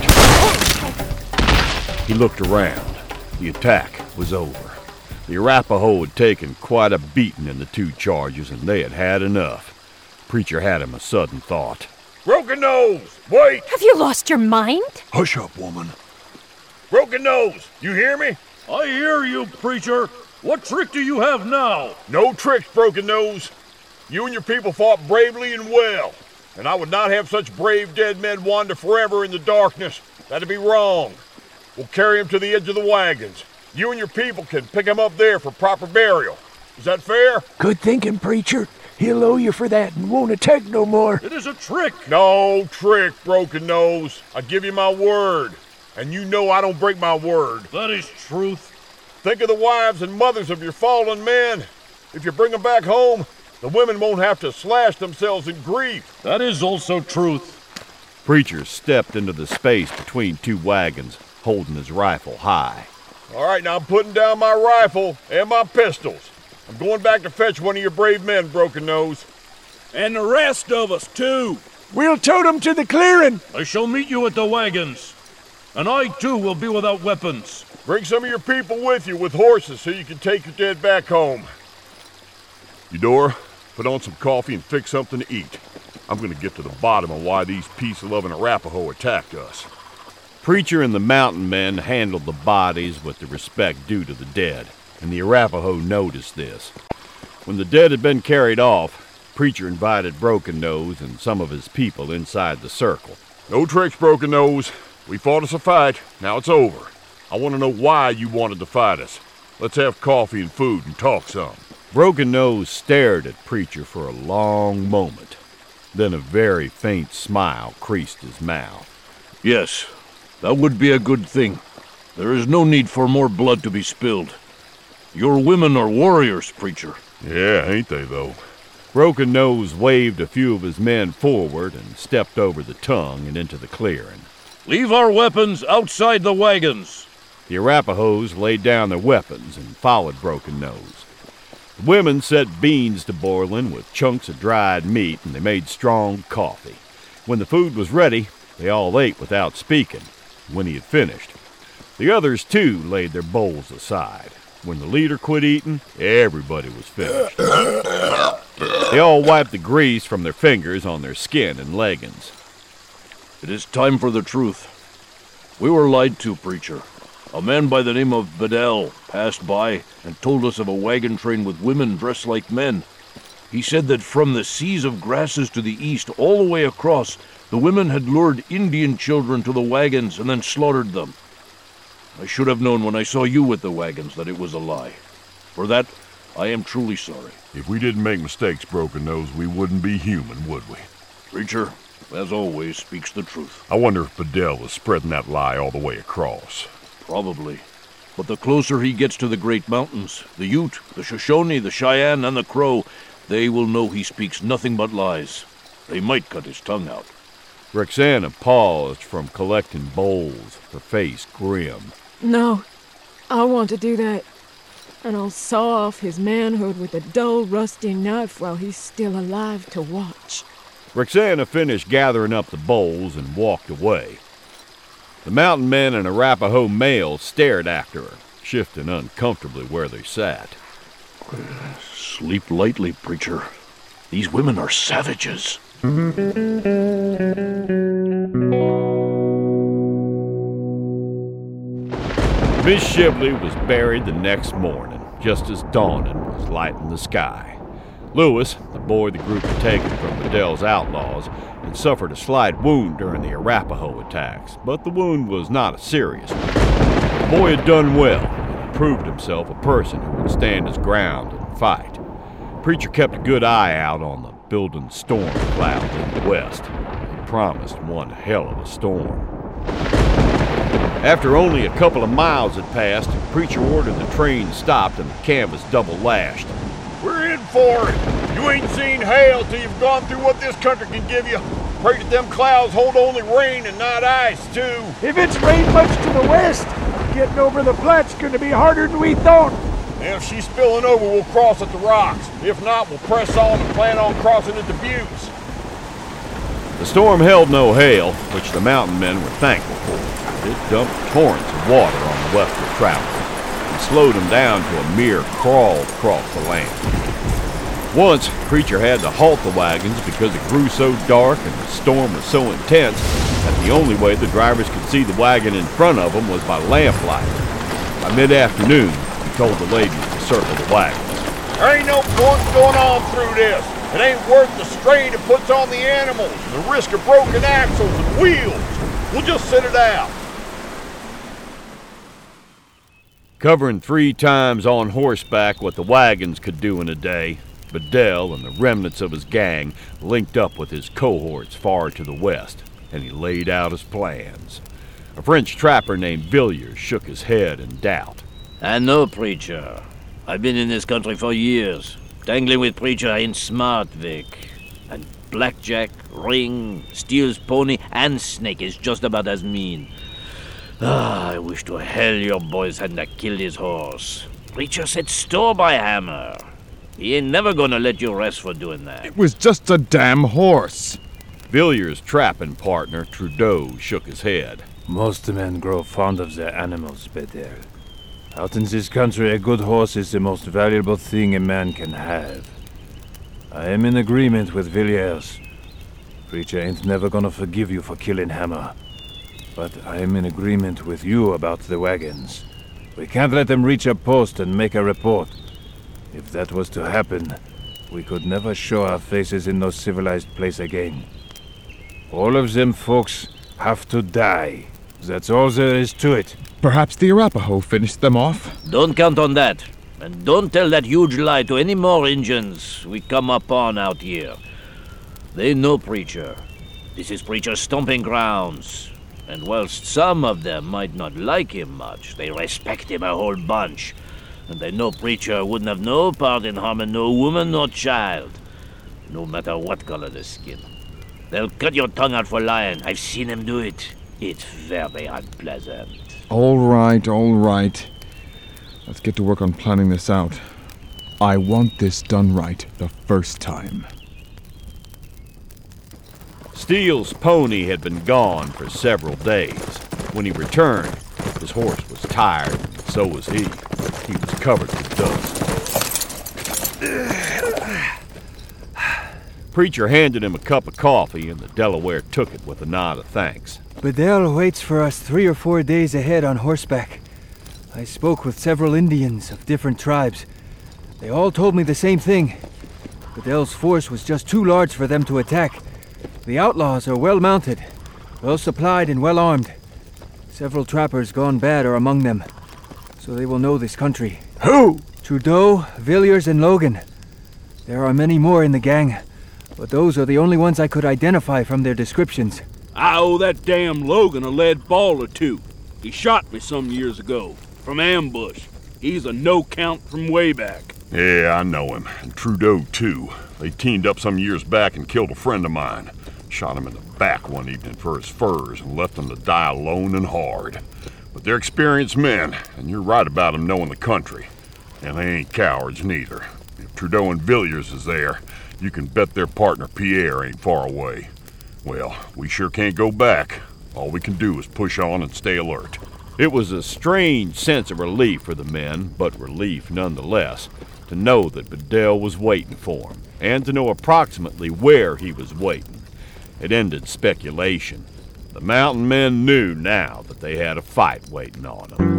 He looked around. The attack was over. The Arapaho had taken quite a beating in the 2 charges, and they had had enough. Preacher had him a sudden thought. Broken Nose, wait! Have you lost your mind? Hush up, woman. Broken Nose, you hear me? I hear you, Preacher. What trick do you have now? No tricks, Broken Nose. You and your people fought bravely and well, and I would not have such brave dead men wander forever in the darkness. That'd be wrong. We'll carry him to the edge of the wagons. You and your people can pick him up there for proper burial. Is that fair? Good thinking, preacher. He'll owe you for that and won't attack no more. It is a trick. No trick, Broken Nose. I give you my word, and you know I don't break my word. That is truth. Think of the wives and mothers of your fallen men. If you bring them back home, the women won't have to slash themselves in grief. That is also truth. Preacher stepped into the space between two wagons, holding his rifle high. All right, now I'm putting down my rifle and my pistols. I'm going back to fetch one of your brave men, Broken Nose. And the rest of us, too. We'll tote them to the clearing. I shall meet you at the wagons. And I, too, will be without weapons. Bring some of your people with you with horses so you can take your dead back home. Eudora, put on some coffee and fix something to eat. I'm going to get to the bottom of why these peace-loving Arapaho attacked us. Preacher and the mountain men handled the bodies with the respect due to the dead, and the Arapaho noticed this. When the dead had been carried off, Preacher invited Broken Nose and some of his people inside the circle. No tricks, Broken Nose. We fought us a fight. Now it's over. I want to know why you wanted to fight us. Let's have coffee and food and talk some. Broken Nose stared at Preacher for a long moment. Then a very faint smile creased his mouth. Yes, that would be a good thing. There is no need for more blood to be spilled. Your women are warriors, Preacher. Yeah, ain't they, though? Broken Nose waved a few of his men forward and stepped over the tongue and into the clearing. Leave our weapons outside the wagons. The Arapahoes laid down their weapons and followed Broken Nose. The women set beans to boiling with chunks of dried meat, and they made strong coffee. When the food was ready, they all ate without speaking. When he had finished, the others too laid their bowls aside. When the leader quit eating, everybody was finished. They all wiped the grease from their fingers on their skin and leggings. It is time for the truth. We were lied to, Preacher. A man by the name of Bedell passed by and told us of a wagon train with women dressed like men. He said that from the seas of grasses to the east, all the way across, the women had lured Indian children to the wagons and then slaughtered them. I should have known when I saw you with the wagons that it was a lie. For that, I am truly sorry. If we didn't make mistakes, Broken Nose, we wouldn't be human, would we? Preacher, as always, speaks the truth. I wonder if Bedell is spreading that lie all the way across. Probably. But the closer he gets to the Great Mountains, the Ute, the Shoshone, the Cheyenne, and the Crow, they will know he speaks nothing but lies. They might cut his tongue out. Roxana paused from collecting bowls, her face grim. No, I want to do that. And I'll saw off his manhood with a dull, rusty knife while he's still alive to watch. Roxana finished gathering up the bowls and walked away. The mountain men and Arapaho males stared after her, shifting uncomfortably where they sat. Sleep lightly, Preacher. These women are savages. Miss Shibley was buried the next morning, just as dawning was lighting the sky. Lewis, the boy the group had taken from Bedell's outlaws, had suffered a slight wound during the Arapaho attacks, but the wound was not a serious one. The boy had done well and proved himself a person who would stand his ground and fight. Preacher kept a good eye out on the building storm clouds in the west. He promised one hell of a storm. After only a couple of miles had passed, Preacher ordered the train stopped and the canvas double-lashed. We're in for it. You ain't seen hail till you've gone through what this country can give you. Pray that them clouds hold only rain and not ice, too. If it's rained much to the west, getting over the flat's gonna be harder than we thought. And if she's spilling over, we'll cross at the rocks. If not, we'll press on and plan on crossing at the buttes. The storm held no hail, which the mountain men were thankful for. It dumped torrents of water on the westward travelers and slowed them down to a mere crawl across the land. Once, Preacher had to halt the wagons because it grew so dark and the storm was so intense that the only way the drivers could see the wagon in front of them was by lamplight. By mid-afternoon, he told the ladies to circle the wagon. There ain't no point going on through this. It ain't worth the strain it puts on the animals, the risk of broken axles and wheels. We'll just sit it out. Covering 3 times on horseback what the wagons could do in a day, Bedell and the remnants of his gang linked up with his cohorts far to the west, and he laid out his plans. A French trapper named Villiers shook his head in doubt. I know, Preacher. I've been in this country for years. Dangling with Preacher ain't smart, Vic. And blackjack, ring, Steele's pony, and snake is just about as mean. I wish to hell your boys hadn't killed his horse. Preacher set store by Hammer. He ain't never gonna let you rest for doing that. It was just a damn horse. Villiers' trapping partner, Trudeau, shook his head. Most men grow fond of their animals, Bedell. Out in this country, a good horse is the most valuable thing a man can have. I am in agreement with Villiers. Preacher ain't never gonna forgive you for killing Hammer. But I am in agreement with you about the wagons. We can't let them reach a post and make a report. If that was to happen, we could never show our faces in no civilized place again. All of them folks have to die. That's all there is to it. Perhaps the Arapaho finished them off? Don't count on that. And don't tell that huge lie to any more Injuns we come upon out here. They know Preacher. This is Preacher's stomping grounds. And whilst some of them might not like him much, they respect him a whole bunch. And they know Preacher wouldn't have no part in harming no woman nor child, no matter what color the skin. They'll cut your tongue out for lying. I've seen them do it. It's very unpleasant. All right. Let's get to work on planning this out. I want this done right the first time. Steele's pony had been gone for several days. When he returned, his horse was tired, and so was he. He was covered with dust. Preacher handed him a cup of coffee, and the Delaware took it with a nod of thanks. Bedell waits for us 3 or 4 days ahead on horseback. I spoke with several Indians of different tribes. They all told me the same thing. Bedell's force was just too large for them to attack. The outlaws are well mounted, well supplied and well armed. Several trappers gone bad are among them, so they will know this country. Who? Trudeau, Villiers, and Logan. There are many more in the gang, but those are the only ones I could identify from their descriptions. I owe that damn Logan a lead ball or two. He shot me some years ago, from ambush. He's a no-count from way back. Yeah, I know him. And Trudeau, too. They teamed up some years back and killed a friend of mine. Shot him in the back one evening for his furs and left him to die alone and hard. But they're experienced men, and you're right about them knowing the country. And they ain't cowards neither. If Trudeau and Villiers is there, you can bet their partner Pierre ain't far away. Well, we sure can't go back. All we can do is push on and stay alert. It was a strange sense of relief for the men, but relief nonetheless, to know that Bedell was waiting for him, and to know approximately where he was waiting. It ended speculation. The mountain men knew now that they had a fight waiting on them.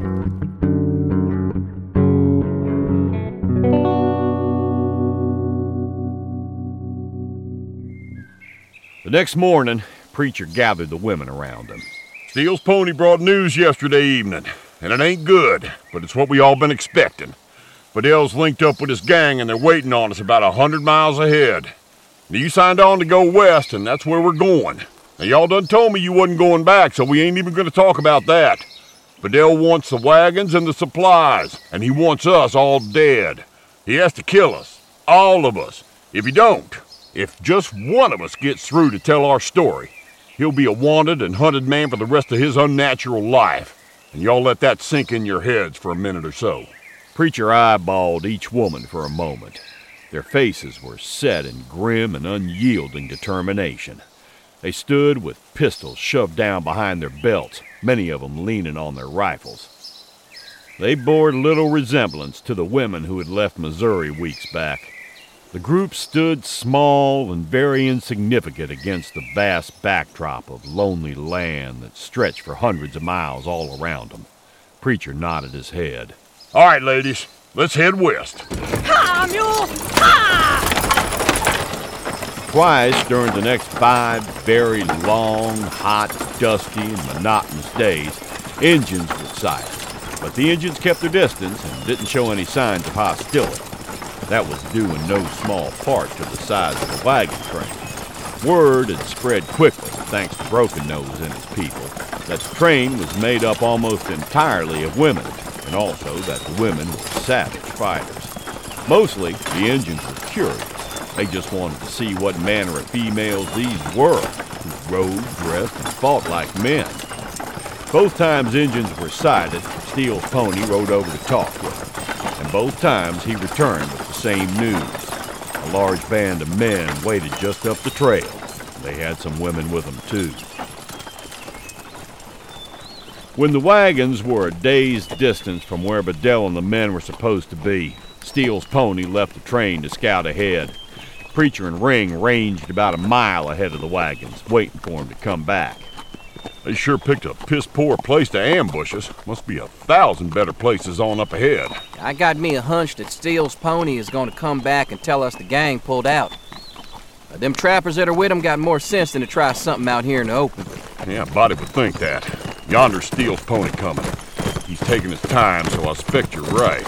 The next morning, Preacher gathered the women around him. Steele's pony brought news yesterday evening, and it ain't good, but it's what we all been expecting. Bedell's linked up with his gang, and they're waiting on us about 100 miles ahead. Now, you signed on to go west, and that's where we're going. Now, y'all done told me you wasn't going back, so we ain't even gonna talk about that. Bedell wants the wagons and the supplies, and he wants us all dead. He has to kill us, all of us. If he don't, if just one of us gets through to tell our story, he'll be a wanted and hunted man for the rest of his unnatural life. And y'all let that sink in your heads for a minute or so. Preacher eyeballed each woman for a moment. Their faces were set in grim and unyielding determination. They stood with pistols shoved down behind their belts, many of them leaning on their rifles. They bore little resemblance to the women who had left Missouri weeks back. The group stood small and very insignificant against the vast backdrop of lonely land that stretched for hundreds of miles all around them. Preacher nodded his head. All right, ladies, Let's head west. Ha, mule! Ha! Twice during the next 5 very long, hot, dusty, and monotonous days, Injuns were sighted. But the Injuns kept their distance and didn't show any signs of hostility. That was due in no small part to the size of the wagon train. Word had spread quickly, thanks to Broken Nose and his people, that the train was made up almost entirely of women, and also that the women were savage fighters. Mostly, the Injuns were curious. They just wanted to see what manner of females these were, who rode, dressed, and fought like men. Both times Injuns were sighted, Steele's pony rode over to talk with them, and both times he returned with the same news. A large band of men waited just up the trail. They had some women with them, too. When the wagons were a day's distance from where Bedell and the men were supposed to be, Steele's pony left the train to scout ahead. Preacher and Ring ranged about a mile ahead of the wagons, waiting for him to come back. They sure picked a piss-poor place to ambush us. Must be 1,000 better places on up ahead. I got me a hunch that Steele's pony is going to come back and tell us the gang pulled out. Them trappers that are with him got more sense than to try something out here in the open. Yeah, a body would think that. Yonder's Steele's pony coming. He's taking his time, so I expect you're right.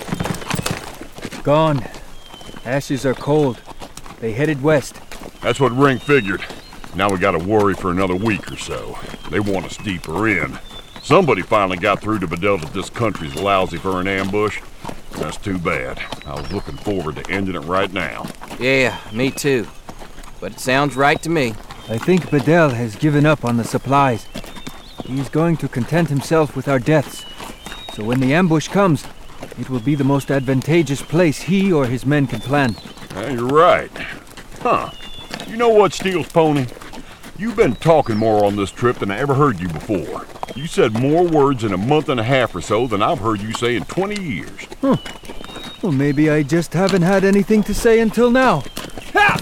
Gone. Ashes are cold. They headed west. That's what Ring figured. Now we gotta worry for another week or so. They want us deeper in. Somebody finally got through to Bedell that this country's lousy for an ambush. That's too bad. I was looking forward to ending it right now. Yeah, me too. But it sounds right to me. I think Bedell has given up on the supplies. He is going to content himself with our deaths. So when the ambush comes, it will be the most advantageous place he or his men can plan. You're right. Huh. You know what, Steele's pony? You've been talking more on this trip than I ever heard you before. You said more words in a month and a half or so than I've heard you say in 20 years. Huh. Well, maybe I just haven't had anything to say until now. Ha!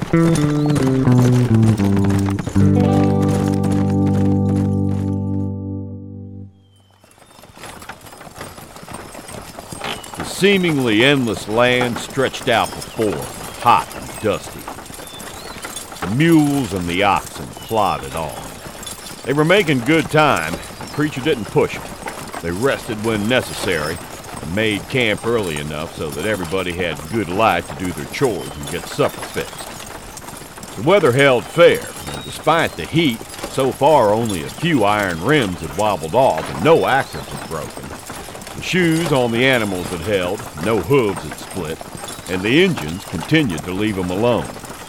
The seemingly endless land stretched out before, hot and dusty. The mules and the oxen plodded on. They were making good time. The preacher didn't push them. They rested when necessary and made camp early enough so that everybody had good light to do their chores and get supper fixed. The weather held fair, and despite the heat, so far only a few iron rims had wobbled off and no axles had broken. The shoes on the animals had held, no hooves had split, and the Injuns continued to leave them alone.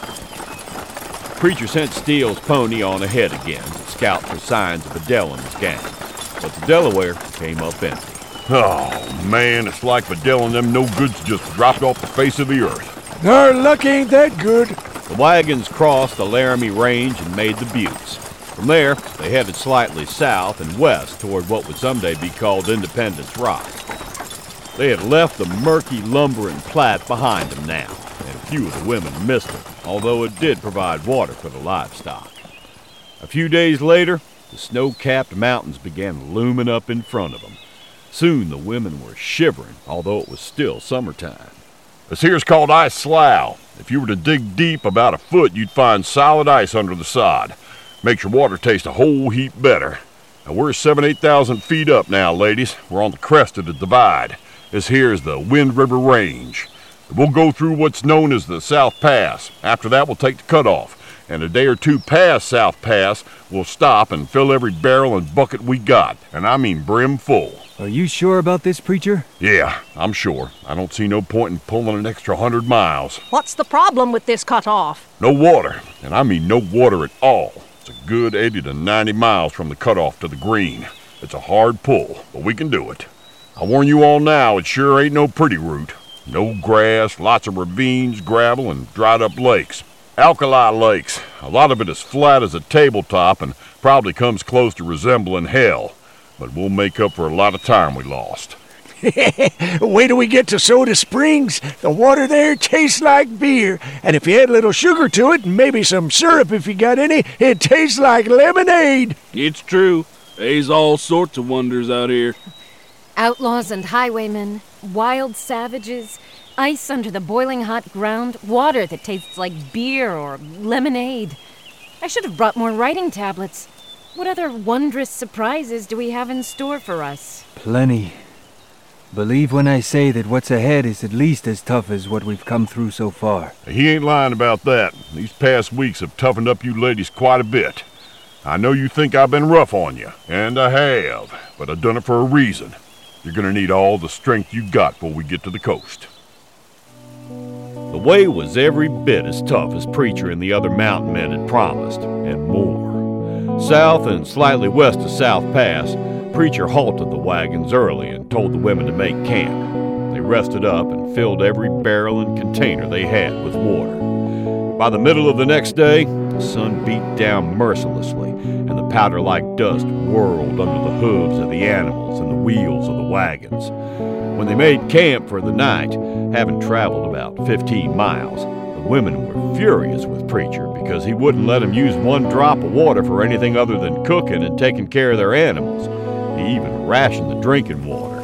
Preacher sent Steele's pony on ahead again to scout for signs of Bedell and his gang, but the Delaware came up empty. Oh, man, it's like Bedell and them no-goods just dropped off the face of the earth. Our luck ain't that good. The wagons crossed the Laramie Range and made the Buttes. From there, they headed slightly south and west toward what would someday be called Independence Rock. They had left the murky lumber and Platte behind them now, and a few of the women missed them, although it did provide water for the livestock. A few days later, the snow-capped mountains began looming up in front of them. Soon the women were shivering, although it was still summertime. This here's called Ice Slough. If you were to dig deep about a foot, you'd find solid ice under the sod. Makes your water taste a whole heap better. Now, we're 8,000 feet up now, ladies. We're on the crest of the divide. This here is the Wind River Range. We'll go through what's known as the South Pass. After that, we'll take the cutoff. And a day or two past South Pass, we'll stop and fill every barrel and bucket we got. And I mean brim full. Are you sure about this, preacher? Yeah, I'm sure. I don't see no point in pulling an extra 100 miles. What's the problem with this cutoff? No water. And I mean no water at all. It's a good 80 to 90 miles from the cutoff to the green. It's a hard pull, but we can do it. I warn you all now, it sure ain't no pretty route. No grass, lots of ravines, gravel, and dried-up lakes. Alkali lakes. A lot of it is flat as a tabletop and probably comes close to resembling hell. But we'll make up for a lot of time we lost. Wait till we get to Soda Springs. The water there tastes like beer. And if you add a little sugar to it, and maybe some syrup if you got any, it tastes like lemonade. It's true. There's all sorts of wonders out here. Outlaws and highwaymen, Wild savages, ice under the boiling hot ground, water that tastes like beer or lemonade. I should have brought more writing tablets. What other wondrous surprises do we have in store for us? Plenty. Believe when I say that what's ahead is at least as tough as what we've come through so far. He ain't lying about that. These past weeks have toughened up you ladies quite a bit. I know you think I've been rough on you, and I have, but I've done it for a reason. You're gonna need all the strength you got before we get to the coast. The way was every bit as tough as Preacher and the other mountain men had promised, and more. South and slightly west of South Pass, Preacher halted the wagons early and told the women to make camp. They rested up and filled every barrel and container they had with water. By the middle of the next day, the sun beat down mercilessly, and the powder-like dust whirled under the hooves of the animals and the wheels of the wagons. When they made camp for the night, having traveled about 15 miles, the women were furious with Preacher because he wouldn't let them use one drop of water for anything other than cooking and taking care of their animals. He even rationed the drinking water.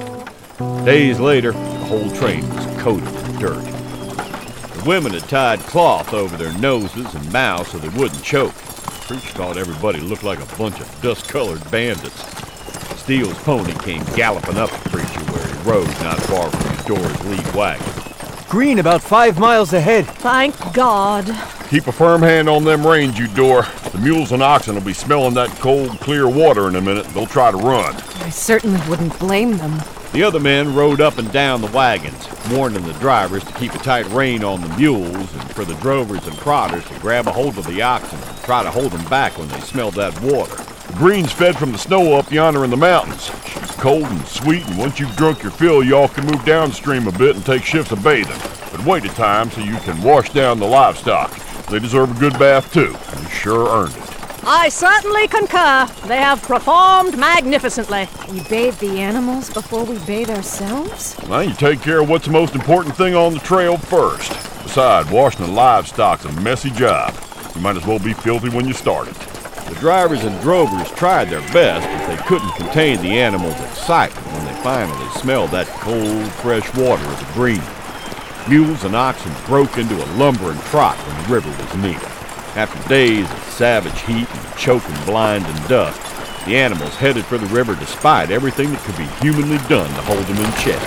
Days later, the whole train was coated in dirt. The women had tied cloth over their noses and mouths so they wouldn't choke. Preacher thought everybody looked like a bunch of dust-colored bandits. Steele's pony came galloping up to Preacher where he rode not far from Dora's lead wagon. Green about 5 miles ahead. Thank God. Keep a firm hand on them reins, you Dora. The mules and oxen will be smelling that cold, clear water in a minute. They'll try to run. I certainly wouldn't blame them. The other men rode up and down the wagons, warning the drivers to keep a tight rein on the mules and for the drovers and prodders to grab a hold of the oxen and try to hold them back when they smelled that water. The Greens fed from the snow up yonder in the mountains. It's cold and sweet, and once you've drunk your fill, y'all can move downstream a bit and take shifts of bathing. But wait a time so you can wash down the livestock. They deserve a good bath, too. You sure earned it. I certainly concur. They have performed magnificently. We bathe the animals before we bathe ourselves? Well, you take care of what's the most important thing on the trail first. Besides, washing the livestock's a messy job. You might as well be filthy when you start it. The drivers and drovers tried their best, but they couldn't contain the animals' excitement when they finally smelled that cold, fresh water of the Green. Mules and oxen broke into a lumbering trot when the river was near. After days of savage heat and choking blind and dust, the animals headed for the river despite everything that could be humanly done to hold them in check.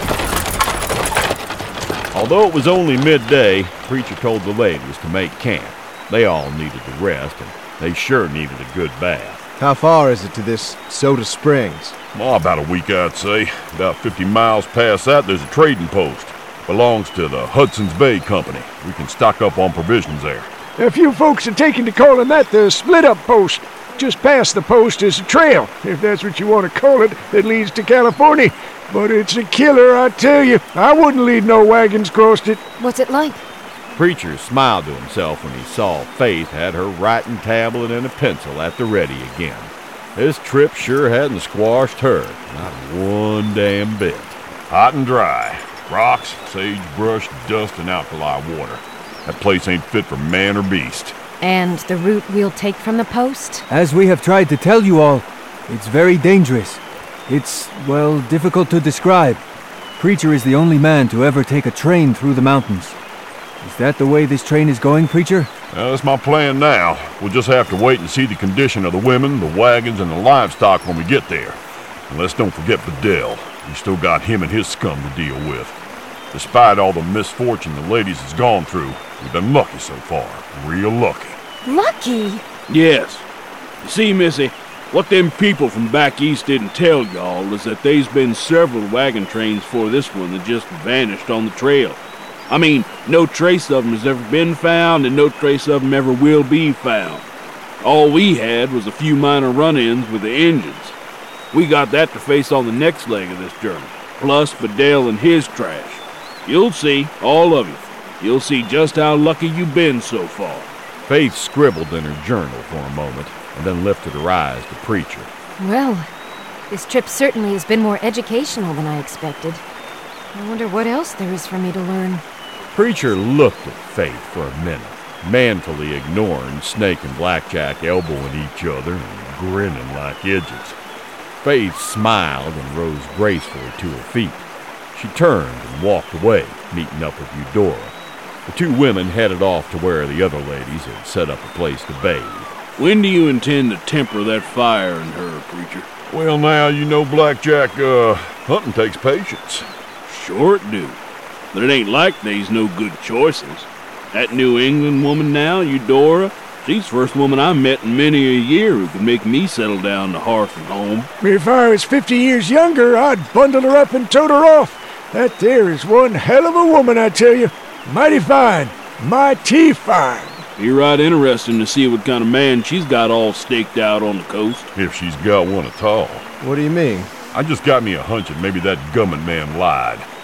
Although it was only midday, Preacher told the ladies to make camp. They all needed to rest, and they sure needed a good bath. How far is it to this Soda Springs? Well, about a week, I'd say. About 50 miles past that, there's a trading post. Belongs to the Hudson's Bay Company. We can stock up on provisions there. A few folks are taking to calling that the split-up post. Just past the post is a trail, if that's what you want to call it, that leads to California. But it's a killer, I tell you. I wouldn't lead no wagons across it. What's it like? Preacher smiled to himself when he saw Faith had her writing tablet and a pencil at the ready again. This trip sure hadn't squashed her, not one damn bit. Hot and dry. Rocks, sagebrush, dust, and alkali water. That place ain't fit for man or beast. And the route we'll take from the post? As we have tried to tell you all, it's very dangerous. It's, well, difficult to describe. Preacher is the only man to ever take a train through the mountains. Is that the way this train is going, Preacher? That's my plan now. We'll just have to wait and see the condition of the women, the wagons, and the livestock when we get there. And let's don't forget Bedell. We still got him and his scum to deal with. Despite all the misfortune the ladies has gone through, we've been lucky so far. Real lucky. Lucky? Yes. You see, Missy, what them people from back east didn't tell y'all is that there's been several wagon trains before this one that just vanished on the trail. I mean, no trace of them has ever been found, and no trace of them ever will be found. All we had was a few minor run-ins with the engines. We got that to face on the next leg of this journey, plus Bedell and his trash. You'll see, all of you. You'll see just how lucky you've been so far. Faith scribbled in her journal for a moment, and then lifted her eyes to Preacher. Well, this trip certainly has been more educational than I expected. I wonder what else there is for me to learn. Preacher looked at Faith for a minute, manfully ignoring Snake and Blackjack elbowing each other and grinning like idiots. Faith smiled and rose gracefully to her feet. She turned and walked away, meeting up with Eudora. The two women headed off to where the other ladies had set up a place to bathe. When do you intend to temper that fire in her, preacher? Well, now, you know, Blackjack, hunting takes patience. Sure it do. But it ain't like they's no good choices. That New England woman now, Eudora, she's the first woman I met in many a year who could make me settle down to hearth and home. If I was 50 years younger, I'd bundle her up and tote her off. That there is one hell of a woman, I tell you. Mighty fine. Mighty fine. Be right interesting to see what kind of man she's got all staked out on the coast. If she's got one at all. What do you mean? I just got me a hunch that maybe that Gummon man lied.